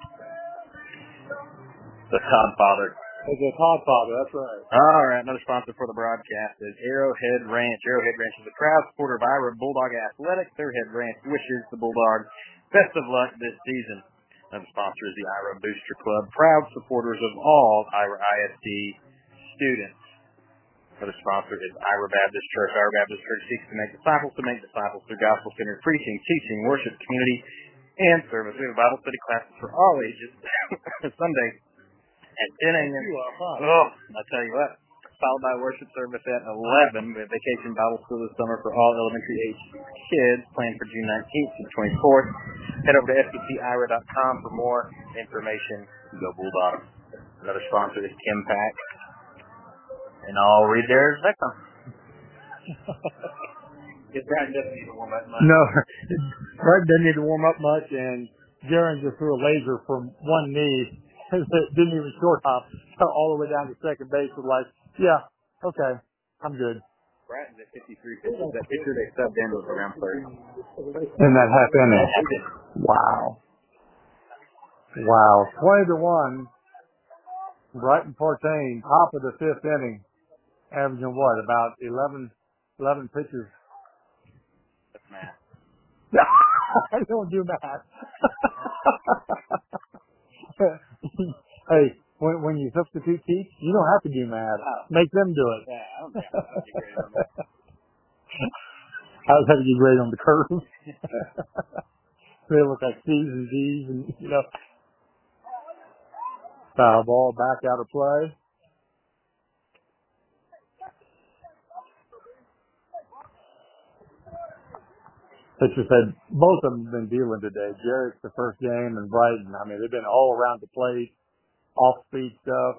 The Todd Father. It's a Todd Father, that's right. All right, another sponsor for the broadcast is Arrowhead Ranch. Arrowhead Ranch is a proud supporter of Ira Bulldog Athletics. Arrowhead Ranch wishes the Bulldogs best of luck this season. Another sponsor is the Ira Booster Club, proud supporters of all Ira ISD students. Another sponsor is Ira Baptist Church. Ira Baptist Church seeks to make disciples through gospel-centered preaching, teaching, worship, community, and service. We have Bible study classes for all ages Sunday at 10 a.m. Oh, I'll tell you what. Followed by worship service at 11. We have vacation Bible school this summer for all elementary age kids planned for June 19th to the 24th. Head over to fbcira.com for more information. Go Bulldogs. Another sponsor is Kim Pack. And I'll read theirs next time. Brad doesn't need to warm up much. No, Brad doesn't need to warm up much, and Jaron just threw a laser from one knee. Didn't even short hop all the way down to second base. Was like, yeah, okay, I'm good. Bratton's at 53 pitches. That pitcher they subbed in was around 30. In that half inning. Wow. 20-1. Brighton Partain, top of the 5th inning. Averaging what? About 11 pitches. That's math. I don't do math. Hey, when you substitute teach, you don't have to do math. Make them do it. Yeah, I don't think I was great on that. I was having to get great on the curve. They look like C's and D's and, you know. Foul ball back out of play. Pitcher said both of them have been dealing today. Jarrett's the first game and Brighton. I mean, they've been all around the plate, off-speed stuff.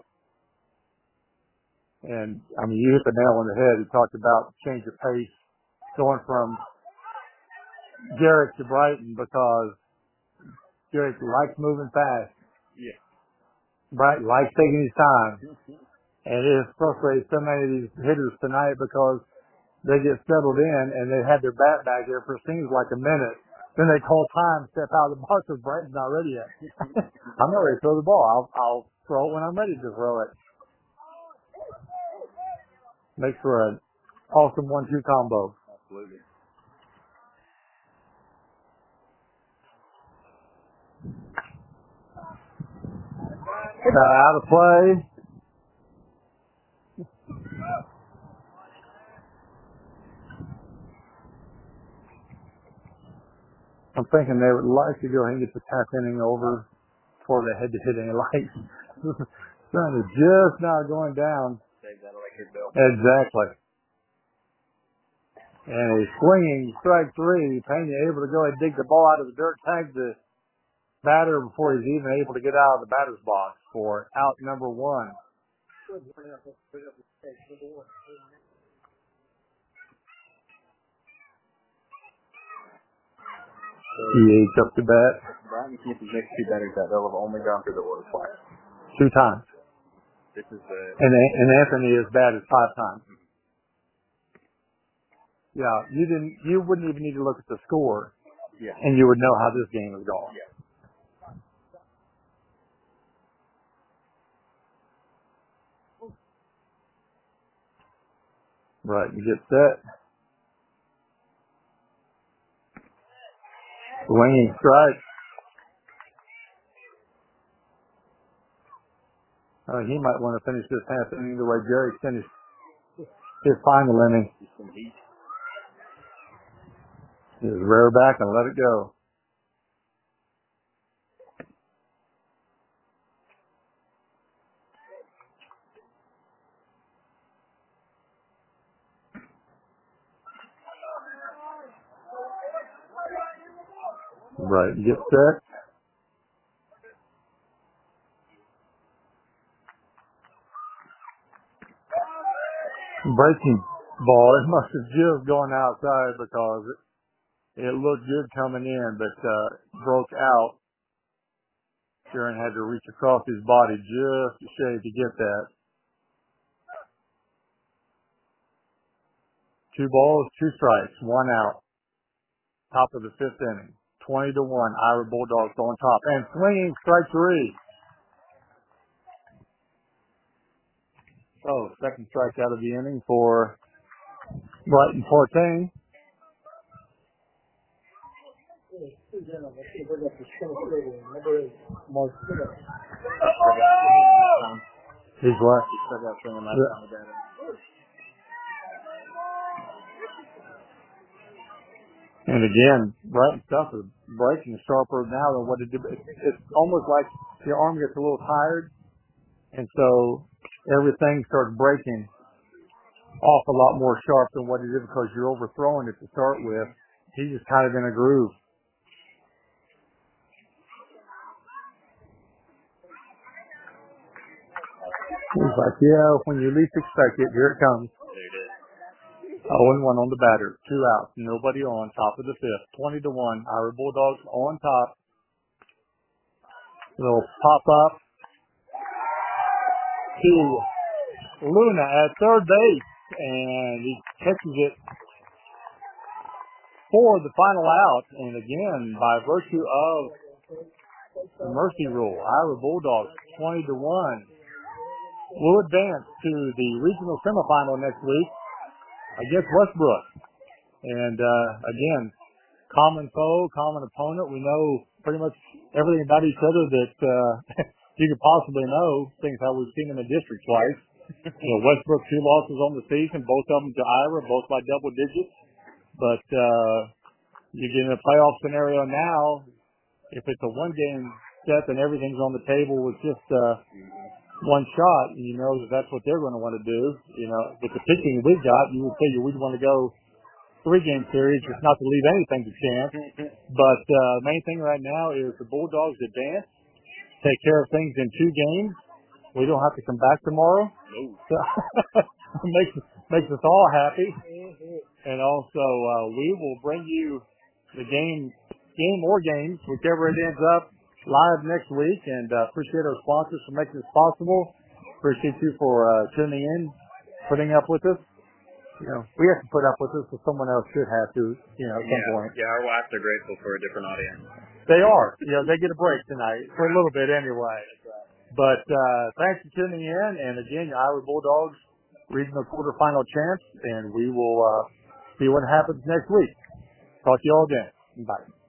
And, I mean, you hit the nail on the head. He talked about change of pace, going from Jarrett to Brighton because Jarrett likes moving fast. Yeah. Brighton likes taking his time. And it has frustrated so many of these hitters tonight because they get settled in and they had their bat back there for seems like a minute. Then they call time, step out of the box, because Brighton's not ready yet. I'm not ready to throw the ball. I'll throw it when I'm ready to throw it. Makes for an awesome 1-2 combo. Absolutely. Out of play. I'm thinking they would like to go ahead and get the 10th inning over before they had to hit any lights. Sun is just now going down. Save that electric bill. Exactly. And a swinging strike 3. Pena able to go ahead and dig the ball out of the dirt, tag the batter before he's even able to get out of the batter's box for out number 1. DH up to bat. Brian McKeith is next 2 batters that they'll have only gone through the order twice. 2 times. This is the... And Anthony is batted 5 times. Yeah, you wouldn't even need to look at the score. Yeah. And you would know how this game is going. Yeah. Right, you get set. Swinging strike. He might want to finish this half inning the way Jerry finished his final inning. Just rear back and let it go. Right, get set. Breaking ball. It must have just gone outside because it looked good coming in, but broke out. Sharon had to reach across his body just to shave to get that. 2 balls, 2 strikes, 1 out. Top of the 5th inning. 20-1. Ira Bulldogs on top. And swinging strike 3. Oh, second strike out of the inning for Brighton 14. He's what? He struck out swinging last time with that. And again, Brighton stuff is breaking sharper now than what it did. It's almost like your arm gets a little tired, and so everything starts breaking off a lot more sharp than what it did because you're overthrowing it to start with. He's just kind of in a groove. He's like, yeah, when you least expect it, here it comes. 0-1 on the batter. 2 outs. Nobody on. Top of the 5th. 20-1. Ira Bulldogs on top. Little pop up to Luna at third base. And he catches it for the final out. And again, by virtue of the mercy rule, Ira Bulldogs 20-1 will advance to the regional semifinal next week against Westbrook. And again, common foe, common opponent. We know pretty much everything about each other that you could possibly know, things how we've seen in the district twice. Westbrook 2 losses on the season, both of them to Ira, both by double digits. But you get in a playoff scenario now, if it's a 1-game set and everything's on the table with just 1 shot, and you know that that's what they're going to want to do. With the pitching we've got, you would figure we'd want to go 3-game series, just not to leave anything to chance. But main thing right now is the Bulldogs advance, take care of things in 2 games. We don't have to come back tomorrow. So makes us all happy. And also, we will bring you the game or games, whichever it ends up, live next week. And appreciate our sponsors for making this possible. Appreciate you for tuning in, putting up with us. You know, we have to put up with this, so someone else should have to, at some point. Yeah, our wives are grateful for a different audience. They are. They get a break tonight, for a little bit anyway. But thanks for tuning in. And again, Iowa Bulldogs regional quarterfinal champs, and we will see what happens next week. Talk to you all again. Bye.